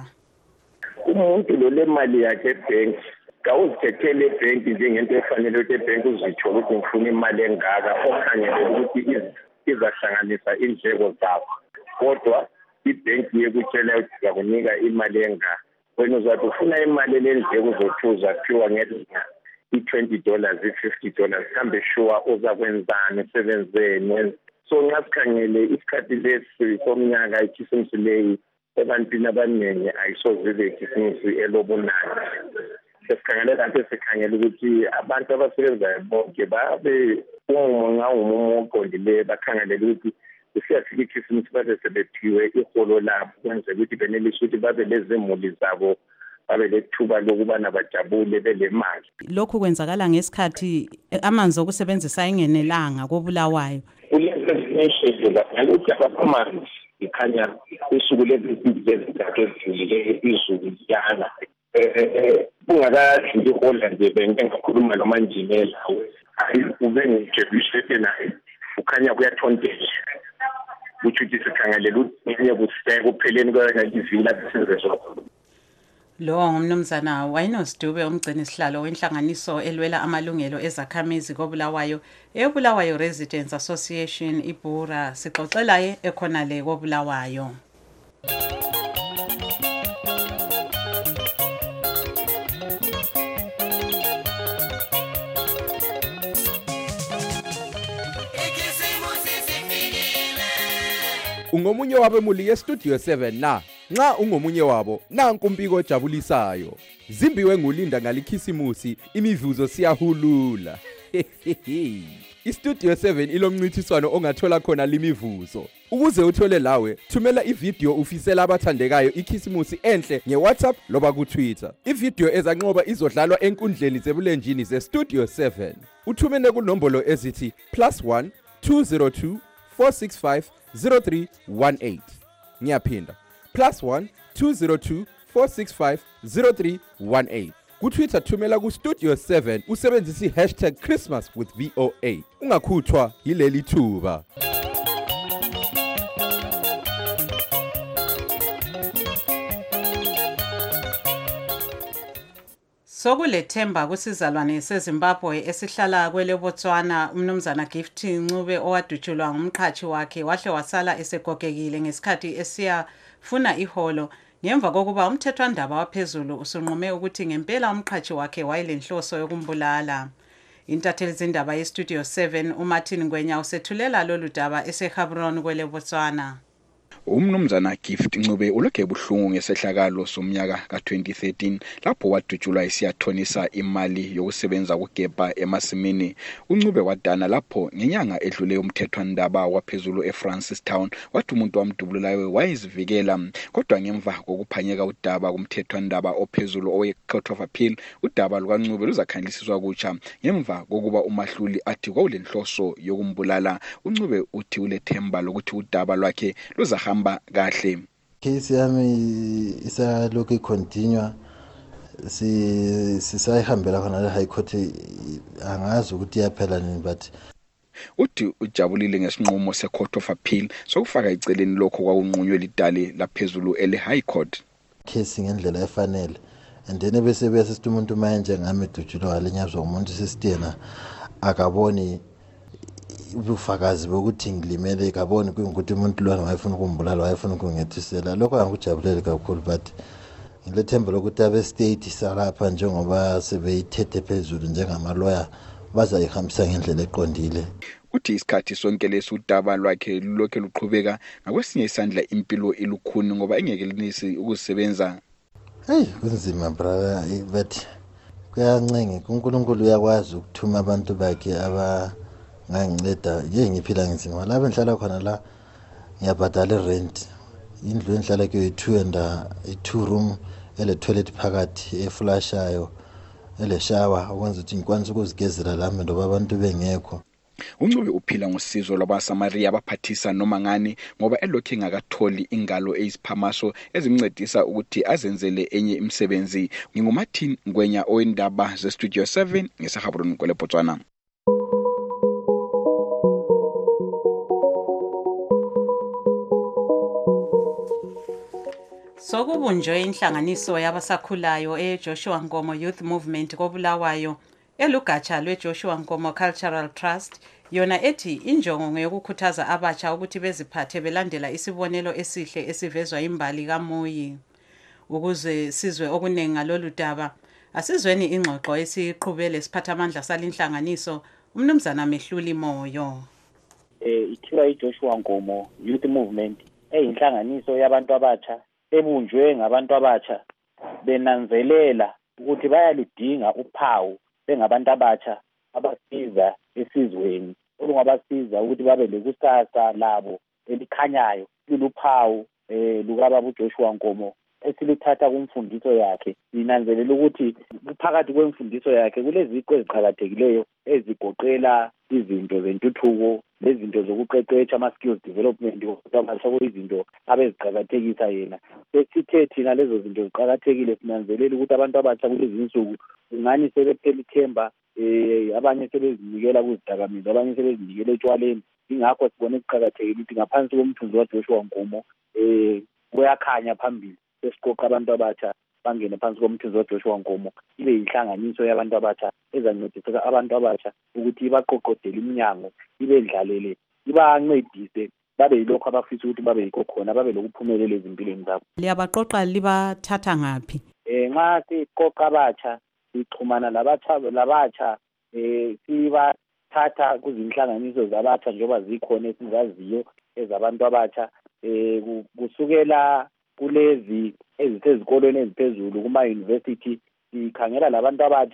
Umuntu lo lemali yakhe ebank kawuzikhethele ebank njengento efanele ukuthi ebank uzitsho ukuthi ngifuna imali engaka okhangele ukuthi izahlanganisa indleko zakho kodwa ibank yekutshela ukuthi yakunika imali engaka wena uzathi ufuna imali lendleko zothuza kuthiwa ngezinga i-twenty dollars, i-fifty dollars, kambe sure uzakwenzani usebenzeni. So nxa sikhangele isikhathi lesi somnyaka ikhisimusi leyi ebantwini abaningi ayisozibe ikhisimusi elobunani. Sesikhangele kanti sikhangele ukuthi abantu abasebenzayo bonke babe umunga umumo oqondileyo bakhangelele ukuthi siyafika ikhisimusi babe sebephiwe iholo labo kwenzela ukuthi benelise ukuthi babe lezimuli zabo babe lethuba lokubana bajabule belemali. Lokhu kwenzakala ngesikhathi amanzi okusebenzisa ingenelanga koBulawayo. Kulezi ukuthi abamanzi ikhanya usuku lezintathu ezidlulile izulu liyana. Kungakadluli ihola nje bengakhuluma nomanjinela hayi ube ngijebishe naye ukhanya kuyathontesha. Kuthi ukuthi sikhangelela ukuthi ngenye kusibeka upheleni kwalivila besenzezwa. Lo ngumnumzana Wainos Dube umgcini sihlalo wenhlanganiso elwela amalungelo ezakhamizi koBulawayo eBulawayo Residents Association iBura sixoxela ye ekhona le koBulawayo. Ungomunye wabemuli yeStudio seven na nxa ungomunye wabo nanku umbiko ojabulisayo. Zimbiwe ngulinda ngalikhisimusi imivuzo siyahulula. iStudio seven ilomncintiswano ongathola khona limivuzo. Ukuze uthole lawe, thumela ivideo ufisela abathandekayo ikhisimusi enhle ngeWhatsApp loba kuTwitter. Ivideo ezanqoba izodlalwa enkundleni zebulenjini zeStudio seven. Uthumene kunombolo ezithi plus one two zero two four six five zero three one eight. Ngiyaphinda. plus one two zero two four six five zero three one eight. KuTwitter thumela kuStudio seven usebenzisa hashtag Christmas with V O A. Ungakhuthwa yileli thuba. Sokulethemba kusizalwane seZimbabwe esihlala kwele Botswana umnumzana Gift Ncube owadutshulwa ngumqhathi wakhe wahle wasala esegogekile ngesikhathi esiyafuna iholo ngemva kokuba umthethwandaba waphezulu usunqume ukuthi ngempela umqhathi wakhe wayelenhloso yokumbulala. Intatheli zindaba yeStudio seven uMartin Ngwenya usethulela lolu daba eseHabron kwele Botswana. Umnumzana Gift Ncube ulokhe buhlungu ngesehlakalo somnyaka ka twenty thirteen lapho wadutshulwa isiyathonisa imali yokusebenza kugebha emasimini. uNcube wadana lapho ngenyanga edlule umthethwandaba waphezulu eFrancistown wathi umuntu wamdubululayo wayezivikela, kodwa ngemva kokuphanyeka udaba kumthethwandaba ophezulu owe Court of Appeal udaba lukaNcube luzakhangelisiswa kutsha ngemva kokuba umahluli athi kwawulenhloso yokumbulala. uNcube uthi ulethemba lokuthi udaba lwakhe luzahamba kahle. Case yami isalokhu continue si sisayihambela khona le High Court, angazi ukuthi yaphela nini, but uthi ujabulile ngesinqumo seCourt of Appeal sokufaka iceleni lokho kwakunqunywe lidale laphezulu ele High Court. Case ngendlela efanele, and then bese bese umuntu manje ngami dutshulwa walenyazwa umuntu sisitena akaboni ubufakazi bokuthi ngilimele, kaboni ukuthi umuntu lwana wayefuna ukumbulala wayefuna ukungethusela. Lokho angikujabulele kakhulu, but ngilethemba lokuthi abe state salapha njengoba sebeyithethe phezulu njengamalawyer bazayihambisa ngendlela eqondile. Uthi isikhathi sonke lesudaba lwakhe lokho luqhubeka ngakwesinye isandla impilo ilukhuni ngoba engeke linisi ukusebenza. Hey, kunzima brother, but kuyancenge uNkulunkulu uyakwazi ukuthuma abantu bakhe aba nganginceda nje ngiphila ngizima. Lapho ngihlala khona la ngiyabhadala rent, indlu engihlala kuyo i-two and i-two room ele toilet phakathi eflashayo ele shower ukwenza ukuthi ngikwanise ukuzigezela lami ndoba abantu bengekho. uNcube uphila ngosizo lwabaSamaria abaphathisa noma ngani ngoba elokhu engakatholi ingalo eziphamasho ezimncedisa ukuthi azenzele enye imisebenzi. NginguMartin Ngwenya owendaba zeStudio seven ngeseHabron kwele Botswana. Sokubunjwe inhlanganiso yabasakhulayo eJoshua Nkomo Youth Movement koBulawayo elugatsha lweJoshua Nkomo Cultural Trust, yona ethi injongo ngeyokukhuthaza abatsha ukuthi beziphathe belandela isibonelo esihle esivezwa imbali kaMoyi. Ukuze sizwe okuningi ngalolu daba, asizweni ingxoxo esiqhubele siphathamandla salinhlanganiso umnumzana Mehluli Moyo. Eh ithiwa iJoshua Nkomo Youth Movement eyinhlanganiso yabantu abatsha ebunjwe ngabantu abatsha benanzelela ukuthi bayaludinga uphawu bengabantu abatsha abasiza esizweni olungabasiza ukuthi babe lekusasa labo elikhanyayo luphawu eh lukababa uJoshua Nkomo esilithatha kumfundiso yakhe. Linanzelela ukuthi phakathi kwemfundiso yakhe kuleziko eziqhakathekileyo ezigoqela izinto zentuthuko lezinto zokuqeqesha ama skills development ukuthi izinto abeziqhakathekisa yena. Sesithe thina lezo zinto ziqhakathekile sinanzelela ukuthi abantu abatsha kulezi insuku ngani sebephela ithemba, eh abanye sebezinikela kuzidakamizwa, abanye sebezinikela etshwaleni. Ingakho sibone kuqhakathekile ukuthi ngaphansi komthunzi waJoshua Nkomo eh kuyakhanya phambili esiqoqa abantu abatsha bangene phansi komthunzi waJoshua Nkomo ibe yinhlanganiso yabantu abatsha ezancedisa abantu abatsha ukuthi baqoqodele iminyango ibedlalele ibancedise babe yilokho abafisa ukuthi babe yikho khona babe lokuphumelela ezimpilweni zabo. Liyabaqoqa libathatha ngapi? Eh nxa siqoqa abatsha sixhumana labatsha labatsha eh sibathatha kuzinhlanganiso zabatsha njengoba zikhona esizaziyo ezabantu abatsha eh kusukela kulezi ezisezikolweni eziphezulu kuma university sikhangela labantu abatsha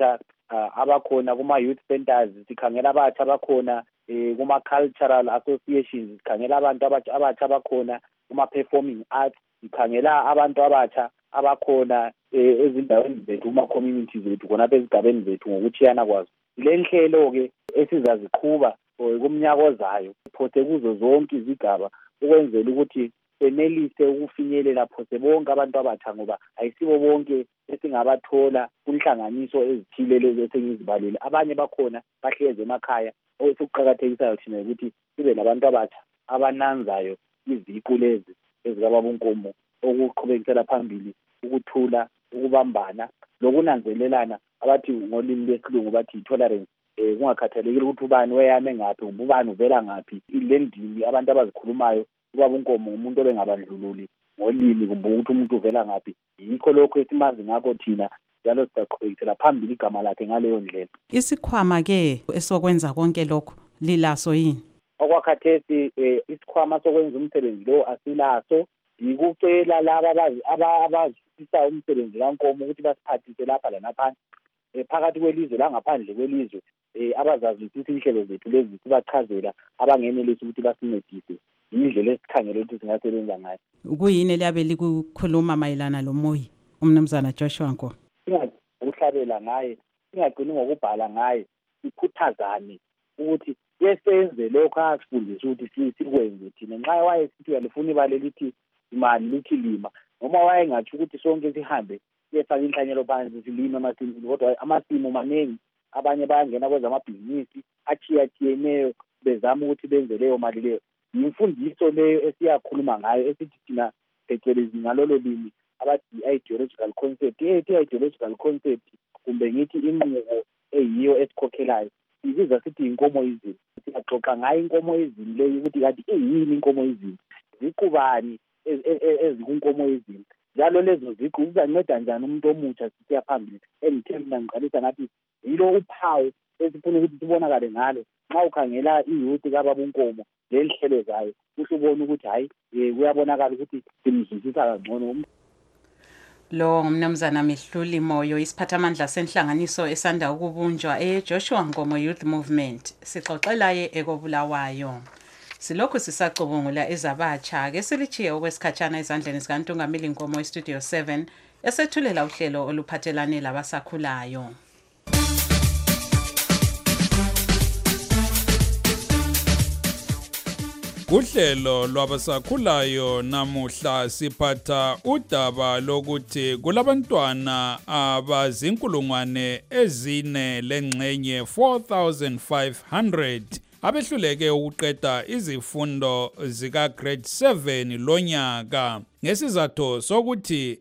uh, abakhona kuma-youth centers, sikhangela abatsha abakhona eh, kuma-cultural associations, sikhangela abantu abatsha abatsha abakhona kuma-performing arts, sikhangela abantu abatsha abakhona eh, ezindaweni zethu kuma-communities zethu khonapha ezigabeni zethu ngokuthiyana kwazo. Le nhlelo-ke esizaziqhuba kumnyaka ozayo phose kuzo zonke izigaba ukwenzela ukuthi senelise ukufinyelela phose bonke abantu abatsha, ngoba ayisibo bonke esingabathola kunhlanganiso ezithile lezi esengizibalile. Abanye bakhona bahlezi emakhaya. Okuqakathekisayo thina ukuthi sibe labantu abatsha abananzayo iziqu lezi ezikababunkomo, okuqhubekisela phambili ukuthula, ukubambana lokunanzelelana, abathi ngolimi lwesilungu bathi tolerance. Eh, kungakhathalekile ukuthi ubani weyame ngaphi, ubani uvela ngaphi, ile ndimi abantu abazikhulumayo ubabunkomo umuntu obengabandlululi ngolimi kumbe ukuthi umuntu uvela ngaphi. Yikho lokho esimazi ngakho thina njalo sizaqhubekisela phambili igama lakhe ngaleyo ndlela. Isikhwama-ke esokwenza konke lokho lilaso yini? Okwakhathesi eh, isikhwama sokwenza umsebenzi lo asilaso. Yikucela laba abazwisisa umsebenzi kaNkomo ukuthi basiphathise lapha lanapha eh, phakathi kwelizwe langaphandle kwelizwe, eh, abazazwisisa inhlelo zethu lezi sibachazela abangenelisi ukuthi basincedise indlela esikhangele ukuthi singasebenza ngayo. Kuyini liyabe likukhuluma mayelana lomoyi umnumzana Joshua Nkomo? Singakuhlabela ngaye, singagcini ngokubhala ngaye, sikhuthazane ukuthi yesenze lokho asifundisa ukuthi sikwenze thina. Nxa wayesithi uyalifuna ibale lithi imali lithi lima, noma wayengathi ukuthi sonke sihambe siyefaka inhlanyelo phansi silime amasimini, kodwa amasimu maningi, abanye bayangena kwezamabhizinisi achiyachiyeneyo bezama ukuthi benze leyo mali leyo. Imfundiso leyo esiyakhuluma ngayo esithi thina phecelezi ngalolo limi abathi ideological concept. I-ideological concept kumbe ngithi inqubo eyiyo esikhokhelayo ibiza sithi inkomo izini. Siyaxoxa ngayo inkomo izini leyo ukuthi kanti iyini inkomo izini, ziqubani ezikunkomo izini, njalo lezo ziqu zizanceda njani umuntu omutsha sisiya phambili. Engithembi nangiqalisa ngathi yilo uphawu esifuna ukuthi sibonakale ngalo. Nxa ukhangela iyouth kababunkomo lenhlelo zayo kusho ubona ukuthi hayi kuyabonakala ukuthi simzwisisa kangcono. Lo ngumnumzana Mihluli Moyo, isiphathamandla senhlanganiso esanda ukubunjwa eJoshua Nkomo Youth Movement. Sixoxelaye ekobulawayo. Silokhu sisacubungula ezabatsha ke silichiye okwesikhatshana ezandleni zikaNtungamili Nkomo eStudio seven esethulela uhlelo oluphathelane labasakhulayo. Uhlelo lwabasakhulayo namuhla siphatha udaba lokuthi kulabantwana abazinkulungwane ezine lengxenye four thousand five hundred abehluleke ukuqeda izifundo zika grade seven lonyaka ngesizathu sokuthi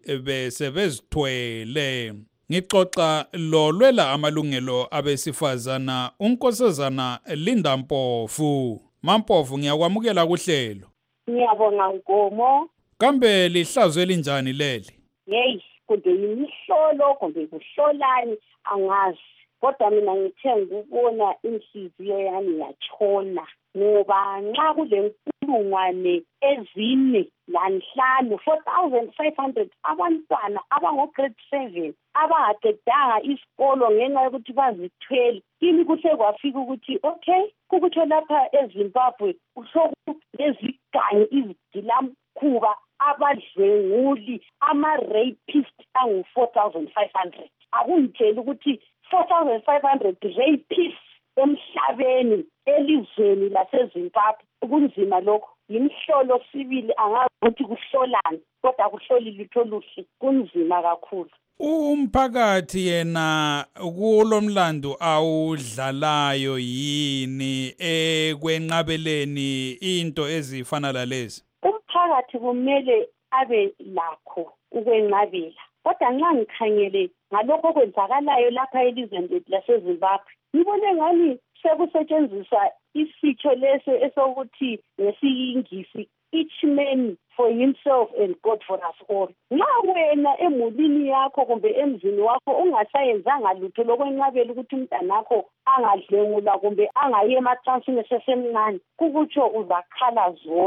besebezithwele. Ngixoxa lo lwela amalungelo abesifazana unkosazana Linda Mpofu. Mampofu, ngiyakwamukela kuhlelo. Ngiyabonga Nkomo. Kambe lihlazo elinjani leli? Hey, kude yimihlolo kumbe kuhlolani angazi. Kodwa mina ngithenge ukubona inhliziyo yami yatshona ngoba nxa kule nkulungwane ezine lanhlanu four thousand five hundred abantwana abango grade seven abangaqedanga isikolo ngenxa yokuthi bazithwele. Kimi kuhle kwafika ukuthi okay kukuthi lapha eZimbabwe usokunezigangi izigilamkhuba abadlwenguli ama-rapist angu four thousand five hundred. Akungitshela ukuthi four thousand five hundred rapists emhlabeni elizweni laseZimbabwe. Kunzima lokho, yimhlolo sibili angazi ukuthi kuhlolani kodwa kuhloli litho luhle, kunzima kakhulu. Umphakathi yena kulomlando awudlalayo yini ekwenqabeleni into ezifana lalezi? Umphakathi kumele abe lakho ukwenqabela. Kodwa nxa ngikhangele ngalokho okwenzakalayo lapha elizweni lethu laseZimbabwe, ngibone ngani sekusetshenziswa isitsho leso esokuthi ngesiyingisi each man for himself and God for us all. Nxa wena emulini yakho kumbe emzini wakho ungasayenzanga lutho lokwenqabela ukuthi umntanakho angadlengula kumbe angaye emacansini esesemncane, kukutsho uzakhala zone.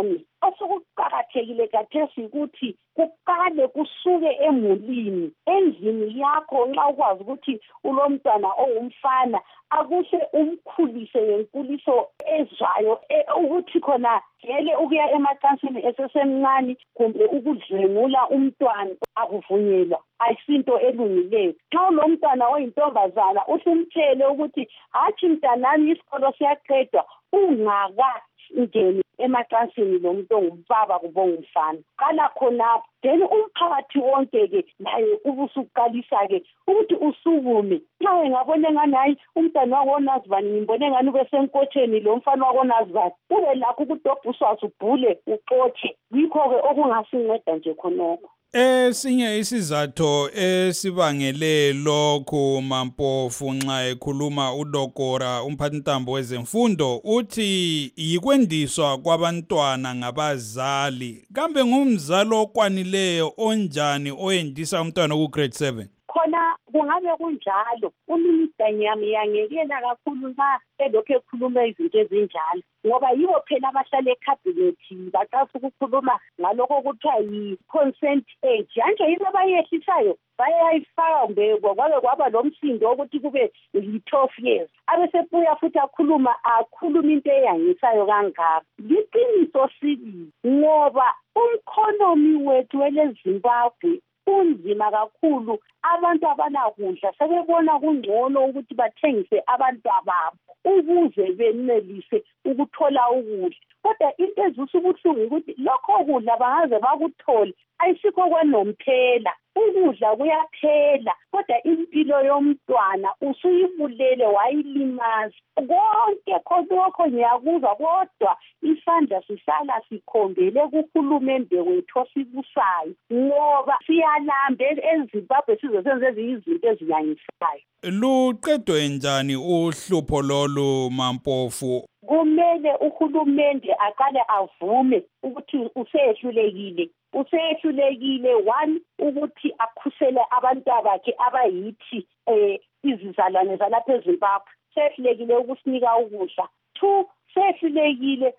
Osokuqakathekile kathesi ukuthi kuqale kusuke emulini endlini yakho nxa ukwazi ukuthi ulomntwana ongumfana akuhle umkhulise ngenkuliso ezwayo ukuthi khona vele ukuya emacansini esesemncane kumbe ukudlengula umntwana akuvunyelwa ayisinto elungileyo. Xa lo mntwana oyintombazana usimtshele ukuthi hathi mntanami isikolo siyaqedwa ungaka ngeni emacansini lo muntu ongumfaba kubonga umfana qala khonapho then umphakathi wonke ke naye ubusuqalisa ke ukuthi usukume nxa ngabone ngani hayi umntwana wakonazibani ngimbone ngani besenkotheni lo mfana wakonazibani ube lakho ukudobhuswa ubhule uxotshe yikho ke okungasinceda nje khonoko. Esinye isizathu esibangele lokho Mampofu nxa ekhuluma uDokora umphathintambo wezemfundo uthi yikwendiswa kwabantwana ngabazali. Kambe ngumzalo okwanileyo onjani oyendisa umntwana ku grade seven? Khona kungabe kunjalo uMinista Nyami yangekela kakhulu nxa elokhu ekhuluma izinto ezinjalo ngoba yibo phela abahlala ecabinet baqasa ukukhuluma ngalokho kuthiwa yi-consent age yanje yibo abayehlisayo bayayifaka kumbe kwabe kwaba lomsindo wokuthi kube yi-twelve years abesebuya futhi akhuluma akhuluma into eyangisayo kangaka. Liqiniso sibili ngoba umkhonomi wethu weleZimbabwe unzima kakhulu abantu abanakudla sebebona kungcono ukuthi bathengise abantu ababo ukuze benelise ukuthola ukudla kodwa into ezisa ubuhlungu ukuthi lokho kudla bangaze bakuthole ayisikho kwanomphela ukudla kuyaphela kodwa impilo yomntwana usuyibulele wayilimaza konke khonokho ngiyakuzwa kodwa isandla sihlala sikhombele kuhulumende wethu osibusayo ngoba siyalambe eZimbabwe size senze izinto eziyangisayo. Luqedwe njani uhlupho lolu Mampofu? Kumele uhulumende aqale avume ukuthi usehlulekile usehlulekile one ukuthi akhusele abantu bakhe abayithi eh izizalwane zalapha eZimbabwe sehlulekile ukusinika ukudla. Two sehlulekile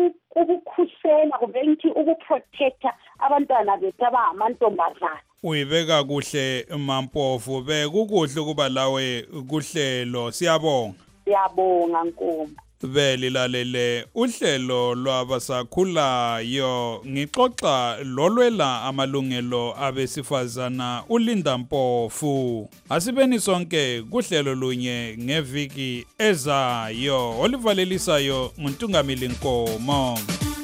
ukukhusela kumbe ngithi ukuprotecta abantwana bethu abangamantombazana. Uyibeka kuhle Mampofu bekukuhle kuba lawe kuhlelo siyabonga. Siyabonga Nkomo. Vele lalele uhlelo lwabasakhulayo ngixoxa lolwela amalungelo abesifazana uLinda Mpofu. Asibeni sonke kuhlelo lunye ngeviki ezayo olivalelisayo nguNtungamili Nkomo.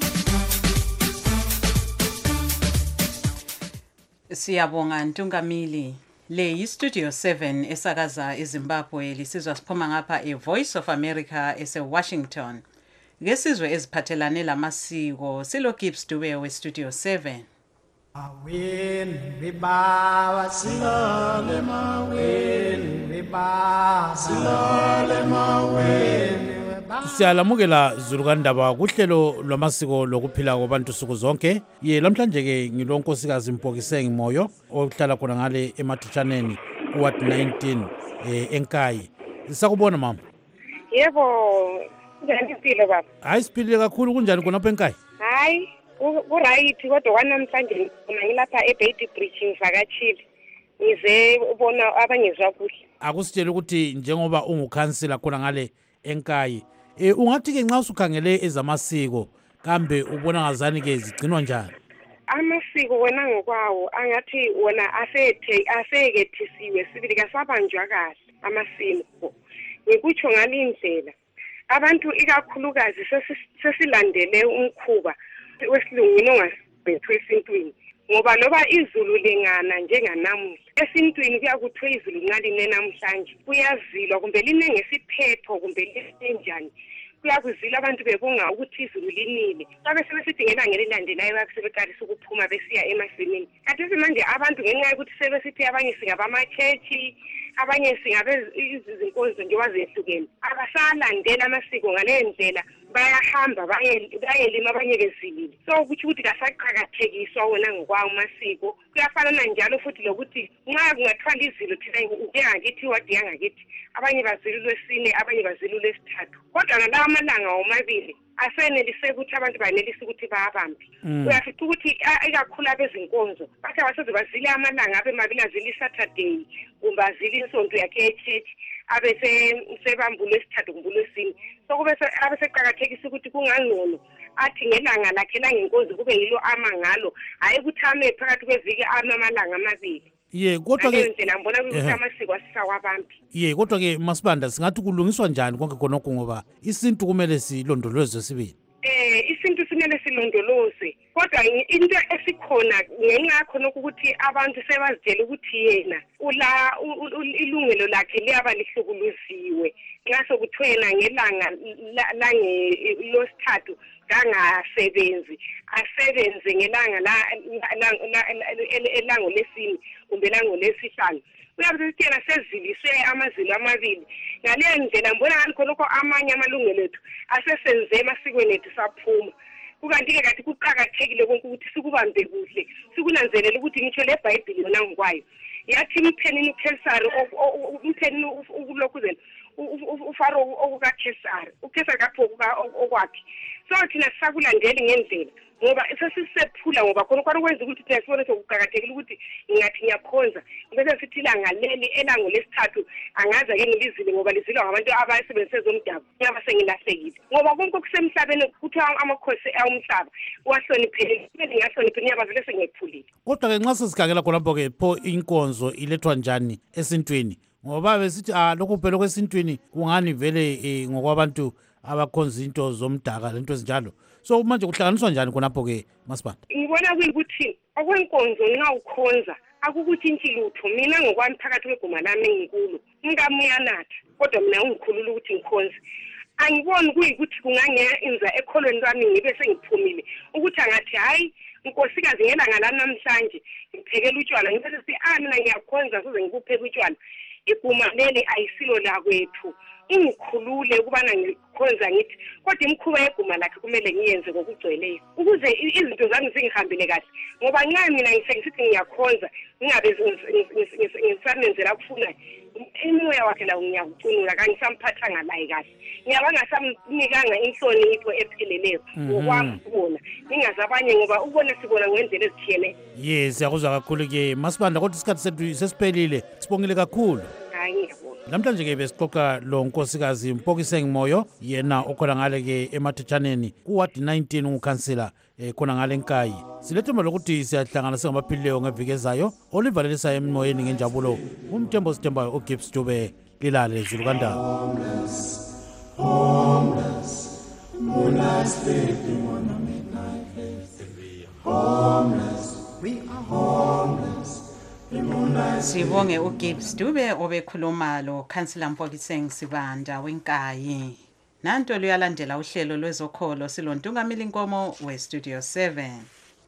Siyabonga Ntungamili. Le yi-Studio seven esakaza eZimbabwe lisizwa siphuma ngapha e-Voice of America ese-Washington. Ngesizwe eziphathelane lamasiko silo Gibbs Dube we-Studio seven. Maweni riba silale maweni riba silale maweni. Siyalamukela Zulukandaba kuhlelo lwamasiko lokuphila kwabantu suku zonke. Ye lamhlanje ke ngilonkosikazi Mpokiseng Moyo ohlala khona ngale emathutshaneni kuward nineteen eh eNkayi. Sakubona mama. Yebo, njani impilo baba? Hayi siphilile kakhulu kunjani khona eNkayi? Hayi, ku right kodwa kwanamhlanje mina ngilapha eBaby Bridge ngivakatshile. Ngize ubona abangezwa kuhle. Akusitshela ukuthi njengoba ungukhansila khona ngale eNkayi Eh ungathi ke nxa usukhangele ezamasiko kambe ubona ngazani ke zigcinwa njani? Amasiko wena ngokwawo angathi wona asethe asekethisiwe sibili kasabanjwa kahle amasiko. Ngikutsho ngalindlela abantu ikakhulukazi sesilandele umkhuba wesilungwini ongasibethwe esintwini ngoba loba izulu lengana njenganamuhla esintwini kuyakuthiwa izulu ncaline namhlanje kuyazilwa kumbe line ngesiphetho kumbe lenjani kuyakuzila abantu bebonga ukuthi izulu linile babe sebesidingela ngelilandelayo basebeqalisa ukuphuma besiya emasimini kanti manje abantu ngenxa yokuthi sebesithi abanye singabamachechi abanye singabe izinkonzo nje wazehlukene abasalandela amasiko ngale ndlela bayahamba bayelima abanye bezilile so ukuthi ukuthi kasaqhakathekiswa wona ngokwawo amasiko kuyafana nanjalo futhi lokuthi nxa kungathwala izilo thina njengakithi wadi yangakithi abanye bazilule sine abanye bazilule sithathu kodwa ngalawa amalanga omabili asenelise ukuthi abantu banelise ukuthi bayabambi uyafica ukuthi ikakhulu abezinkonzo bathi abasoze bazile amalanga abe mabili azile Saturday kumbe azile isonto yakhe e-church abese sebambule sithathu kumbulo sini so kube abeseqhakathekisa ukuthi kungangcono athi ngelanga lakhe langenkonzo kube yilo ama ngalo hayi ukuthi ame phakathi kweviki amalanga amabili ye kodwa ke nje nambona ukuthi amasiko asisawabambi ye kodwa ke Masibanda singathi kulungiswa njani konke khonokho ngoba isintu kumele silondolozwe sibili eh isintu simele silondoloze kodwa into esikhona ngenxa yakho nokuthi abantu sebazitshela ukuthi yena ula ilungelo lakhe liyaba lihlukuluziwe nxa sokuthwena ngelanga lange losithathu kangasebenzi asebenze ngelanga la elango lesini kumbe lango lesihlanu uyabe sithena seziliswe amazilo amabili ngaleyo ndlela mbona khonokho amanye amalungelo ethu asesenze emasikweni ethu saphuma kukanti ke kathi kuqhakathekile konke ukuthi sikubambe kuhle sikunanzelela ukuthi ngitsho le Bible yona ngikwayo yathi imphenini uKesari imphenini ukulokuzela ufaro okukaKesari uKesari kapho okwakhe so thina sisakulandeli ngendlela ngoba sesisephula ngoba khona kwenza ukuthi thina sibone sokuqhakathekile ukuthi ngathi ngiyakhonza bese sithi la ngaleli elango lesithathu angaza ke ngilizile ngoba lizilwa ngabantu abasebenzise zomdabu nyaba sengilahlekile ngoba konke kusemhlabeni kuthiwa amakhosi awumhlaba wahloniphele kumele ngahloniphele nyaba vele sengiyephulile kodwa ke nxa sisigangela khona lapho ke pho inkonzo ilethwa njani esintweni ngoba besithi ah lokho phela kwesintweni kungani vele ngokwabantu abakhonza into zomdaka lento ezinjalo so manje kuhlanganiswa njani khonapho ke Masibanda ngibona kuyikuthi okwenkonzo nxa ukhonza akukuthi inhlutho mina ngokwami phakathi kweguma lami nginkulu ngingamuyanatha kodwa mina ungikhulula ukuthi ngikhonze angiboni kuyikuthi kungangenza ekholweni lwami ngibe sengiphumile ukuthi angathi hayi inkosikazi ngelanga la namhlanje ngiphekela utshwala ngibe sithi ah mina ngiyakhonza kuze ngikupheka utshwala iguma leli ayisilo la kwethu ingikhulule ukubana ngikhonza ngithi kodwa imkhuba yeguma lakhe kumele ngiyenze ngokugcweleyo ukuze izinto zami zingihambile kahle ngoba nxa mina ngisithi ngiyakhonza ngingabe ngisamenzela ukufuna imoya wakhe la ngiyakucunula kangisamphatha ngalaye kahle ngiyaba ngasamnikanga inhlonipho epheleleyo ngokwami kubona ngingazabanye ngoba ubone sibona ngendlela ezithiyene yes siyakuzwa kakhulu ke Masibanda kodwa isikhathi sethu sesiphelile sibongile kakhulu namhlanje ke besixoxa lo nkosikazi Mpokiseng Moyo yena okhona ngale ke emathutshaneni kuward nineteen ungukhansela khona ngale nkayi silethemba lokuthi siyahlangana singamaphilileyo ngeviki ezayo olivalelisa emoyeni ngenjabulo umthembo sithembayo uGibbs Dube lilale zulu kandaba Sibonge uGibbs Dube obekhuluma lo Councillor Mpokiseng Sibanda wenkayi. Nanto luyalandela uhlelo lwezokholo silontungamili Nkomo we Studio seven.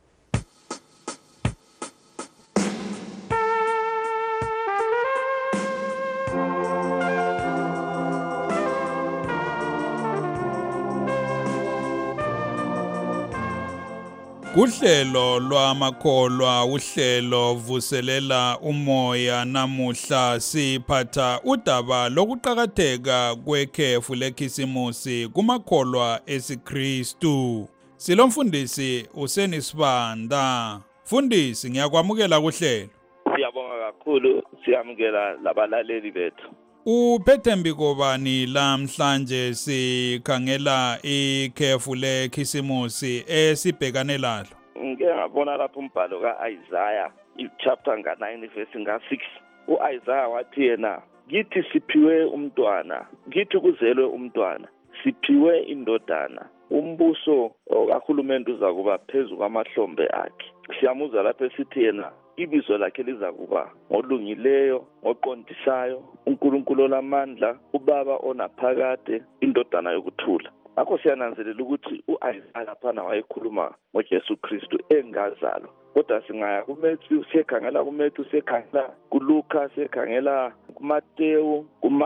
Kuhlelo lwamakholwa uhlelo vuselela umoya namuhla siphatha udaba lokuqhakatheka kwekhefu lekhisimusi kumakholwa esiKristu. Silomfundisi useni Sibanda. Fundisi ngiyakwamukela kuhlelo. Siyabonga kakhulu siyamukela labalaleli bethu. Uphethe mbikobani lamhlanje sikhangela ikhefu lekhisimusi esibhekane lalo. Ngike ngabona lapho umbhalo kaIsaiah ichapter nga nine verse nga six. UIsaiah wathi yena kithi siphiwe umntwana, kithi kuzelwe umntwana, siphiwe indodana. Umbuso kahulumeni uzakuba phezulu kwamahlombe akhe. Siyamuzwa lapho esithi yena ibizo lakhe liza kuba ngolungileyo, oqondisayo, uNkulunkulu olamandla, ubaba onaphakade, indodana yokuthula. Akho siyananzelela ukuthi uIsaiah laphana wayekhuluma ngoJesu Kristu engazalo. Kodwa singaya kuMatthew, siyakhangela kuMatthew, siyakhangela kuLuka, siyakhangela kuMateyu, kuMark,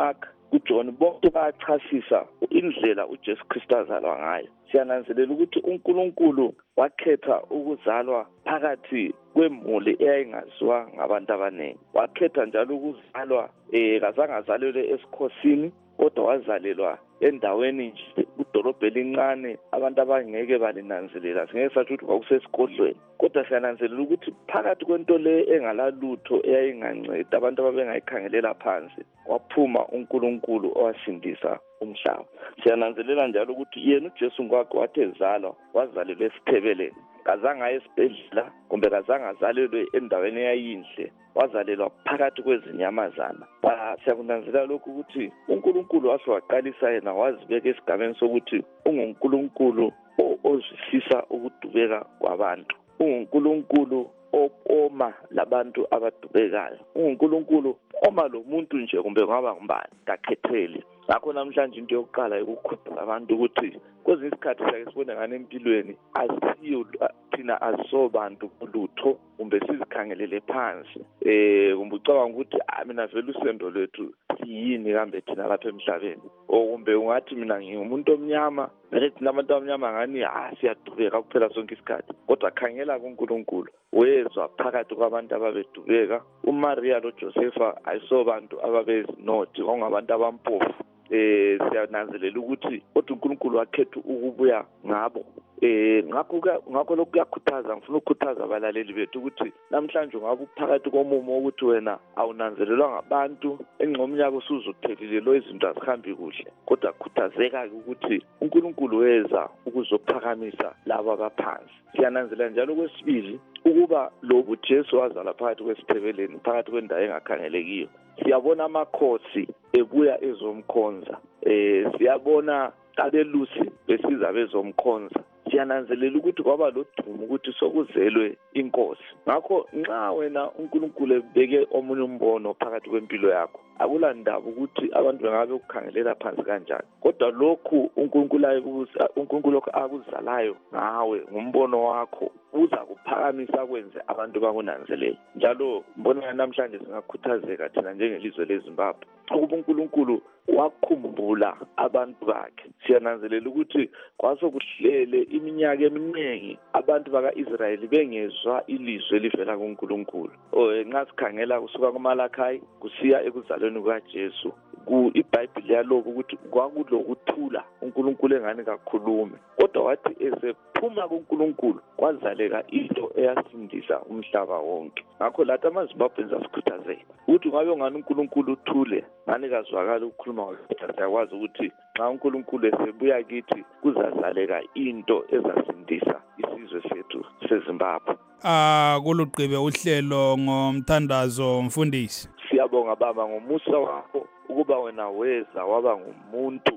uJohn bonke bayachasisa indlela uJesu Kristu azalwa ngayo. Siyananzelela ukuthi uNkulunkulu wakhetha ukuzalwa phakathi kwemuli eyayingaziwa ngabantu abaningi. Wakhetha njalo ukuzalwa eh kazangazalelwe esikhosini kodwa wazalelwa endaweni nje udolobho elincane abantu abangeke balinanzelela. Singeke sathi ukuthi kwakusesigodlweni kodwa siyananzelela ukuthi phakathi kwento le engalalutho eyayinganceda abantu ababengayikhangelela phansi waphuma uNkulunkulu owasindisa umhlaba. Siyananzelela njalo ukuthi yena uJesu ngwakhe wathi ezalwa wazalelwa esithebeleni. Kazange esibhedlela kumbe kazange azalelwe endaweni eyayinhle, wazalelwa phakathi kwezinyamazana. Siyakunanzelela lokhu ukuthi uNkulunkulu wahle waqalisa yena wazibeka esigabeni sokuthi unguNkulunkulu ozwisisa ukudubeka kwabantu, unguNkulunkulu oma labantu abadubekayo, unguNkulunkulu oma lo muntu nje kumbe ngaba ngubani kakhetheli. Ngakho namhlanje into yokuqala ukukhuthaza abantu ukuthi kwezinye isikhathi sake sibone ngane empilweni asiyo thina azisobantu kulutho kumbe sizikhangelele phansi eh kumbe ucabanga ukuthi mina vele usendo lwethu siyini kambe thina lapha emhlabeni o kumbe ungathi mina ngingumuntu omnyama vele thina abantu abamnyama ngani ah siyadubeka kuphela sonke isikhathi kodwa khangela kuNkulunkulu wezwa phakathi kwabantu ababedubeka uMaria loJosepha ayisobantu ababezinothi ongabantu abampofu. Eh siyananzelela ukuthi kodwa uNkulunkulu wakhetha ukubuya ngabo. Eh ngakho ngakho lokhu kuyakhuthaza ngifuna ukukhuthaza abalaleli bethu ukuthi namhlanje ngabe uphakathi komumo ukuthi wena awunanzelelwa ngabantu engqomnyaka usuzothelile lo izinto azihambi kuhle kodwa kukhuthazeka ukuthi uNkulunkulu weza ukuzophakamisa laba abaphansi. Siyananzelela njalo kwesibili ukuba lo buJesu wazala phakathi kwesithebeleni phakathi kwendawo engakhangelekiyo. Siyabona amakhosi ebuya ezomkhonza, eh siyabona abelusi besiza bezomkhonza. Siyananzelela ukuthi kwaba lodumo ukuthi sokuzelwe inkosi. Ngakho nxa wena uNkulunkulu ebeke omunye umbono phakathi kwempilo yakho akula ndaba ukuthi abantu bengabe ukukhangelela phansi kanjani kodwa lokhu uNkulunkulu ayikuza uNkulunkulu lokho akuzalayo ngawe ngumbono wakho uza kuphakamisa kwenze abantu bakunanzelele. Njalo mbona namhlanje singakhuthazeka thina njengelizwe leZimbabwe ukuba uNkulunkulu wakhumbula abantu bakhe. Siyananzelela ukuthi kwasokuhlele iminyaka eminingi abantu bakaIsrayeli bengezwa ilizwi elivela kuNkulunkulu. Oh nxa sikhangela kusuka kuMalachi kusiya ekuzalweni kukaJesu ku iBhayibheli yaloko ukuthi kwakulokuthula uNkulunkulu engani kakhulume kodwa wathi esephuma kuNkulunkulu kwazaleka into eyasindisa umhlaba wonke. Ngakho lathi amaZimbabwe asikhuthazeke ukuthi ngabe ngani uNkulunkulu uthule ngani kazwakala ukukhuluma kwakhe siyakwazi ukuthi nxa uNkulunkulu esebuya kithi kuzazaleka into ezasindisa isizwe sethu seZimbabwe. Ah kuluqibe uhlelo ngomthandazo mfundisi. Siyabonga baba ngomusa wakho ukuba wena weza waba ngumuntu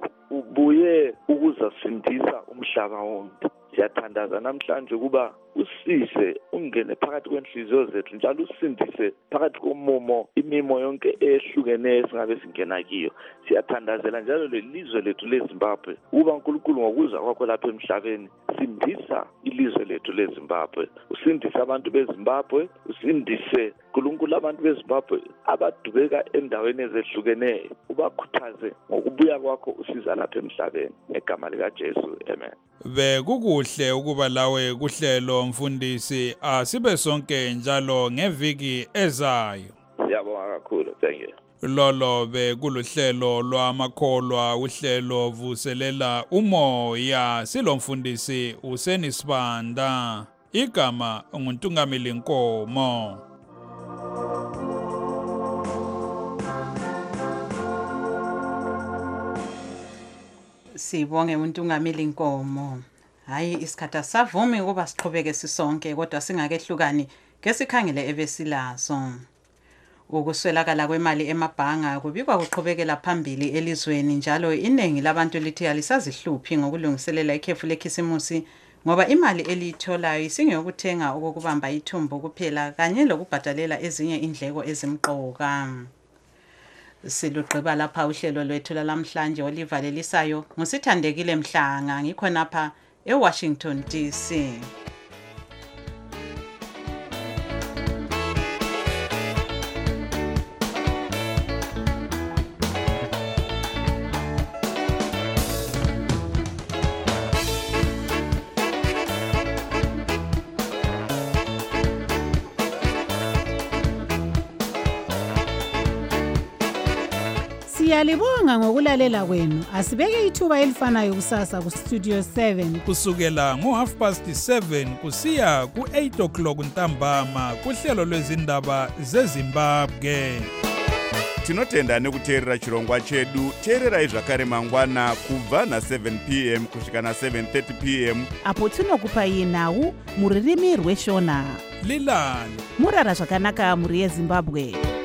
ubuye ukuzasindisa umhlaba wonke. Siyathandaza namhlanje kuba usise ungene phakathi kwenhliziyo zethu njalo usindise phakathi komumo imimo yonke ehlukeneyo singabe singena kiyo. Siyathandazela njalo lelizwe lethu leZimbabwe uba uNkulunkulu ngokuza kwakho lapha emhlabeni sindisa ilizwe lethu leZimbabwe, usindise abantu beZimbabwe, usindise uNkulunkulu abantu beZimbabwe abadubeka endaweni ezehlukeneyo ubakhuthaze ngokubuya kwakho usiza lapha emhlabeni ngegama likaJesu amen. Bekukuhle ukuba lawe kuhlelo mfundisi asibe sonke njalo ngeviki ezayo. Siyabonga kakhulu, thank you. Lolo bekuluhlelo lwamakholwa uhlelo vuselela umoya silomfundisi uSenisibanda igama nguNtungameli Nkomo. Sibonge uNtungameli Nkomo. Hayi isikhathi asavumi ukuba siqhubeke sisonke kodwa singakehlukani ngesikhangele ebesilazo. Ukuswelakala kwemali emabhanga kubikwa kuqhubekela phambili elizweni njalo iningi labantu lithi alisazihluphi ngokulungiselela ikhefu lekhisimusi ngoba imali elitholayo isingeyokuthenga okokubamba ithumbu kuphela kanye lokubhadalela ezinye indleko ezimqoka. Silugqiba lapha uhlelo lwethu lamhlanje olivalelisayo ngusithandekile Mhlanga ngikhonapha eWashington D C. Siyalibonga ngokulalela kwenu. Asibeke ithuba elifanayo kusasa ku Studio seven. Kusukela ngo half past seven kusiya ku eight o'clock ntambama kuhlelo lwezindaba zeZimbabwe. Tinotenda nekuteerera chirongwa chedu. Teererai zvakare mangwana kubva na seven p m kusvika na seven thirty p m apo tinokupai nhau muririmi rweshona. Lilani murara zvakanaka muri yeZimbabwe.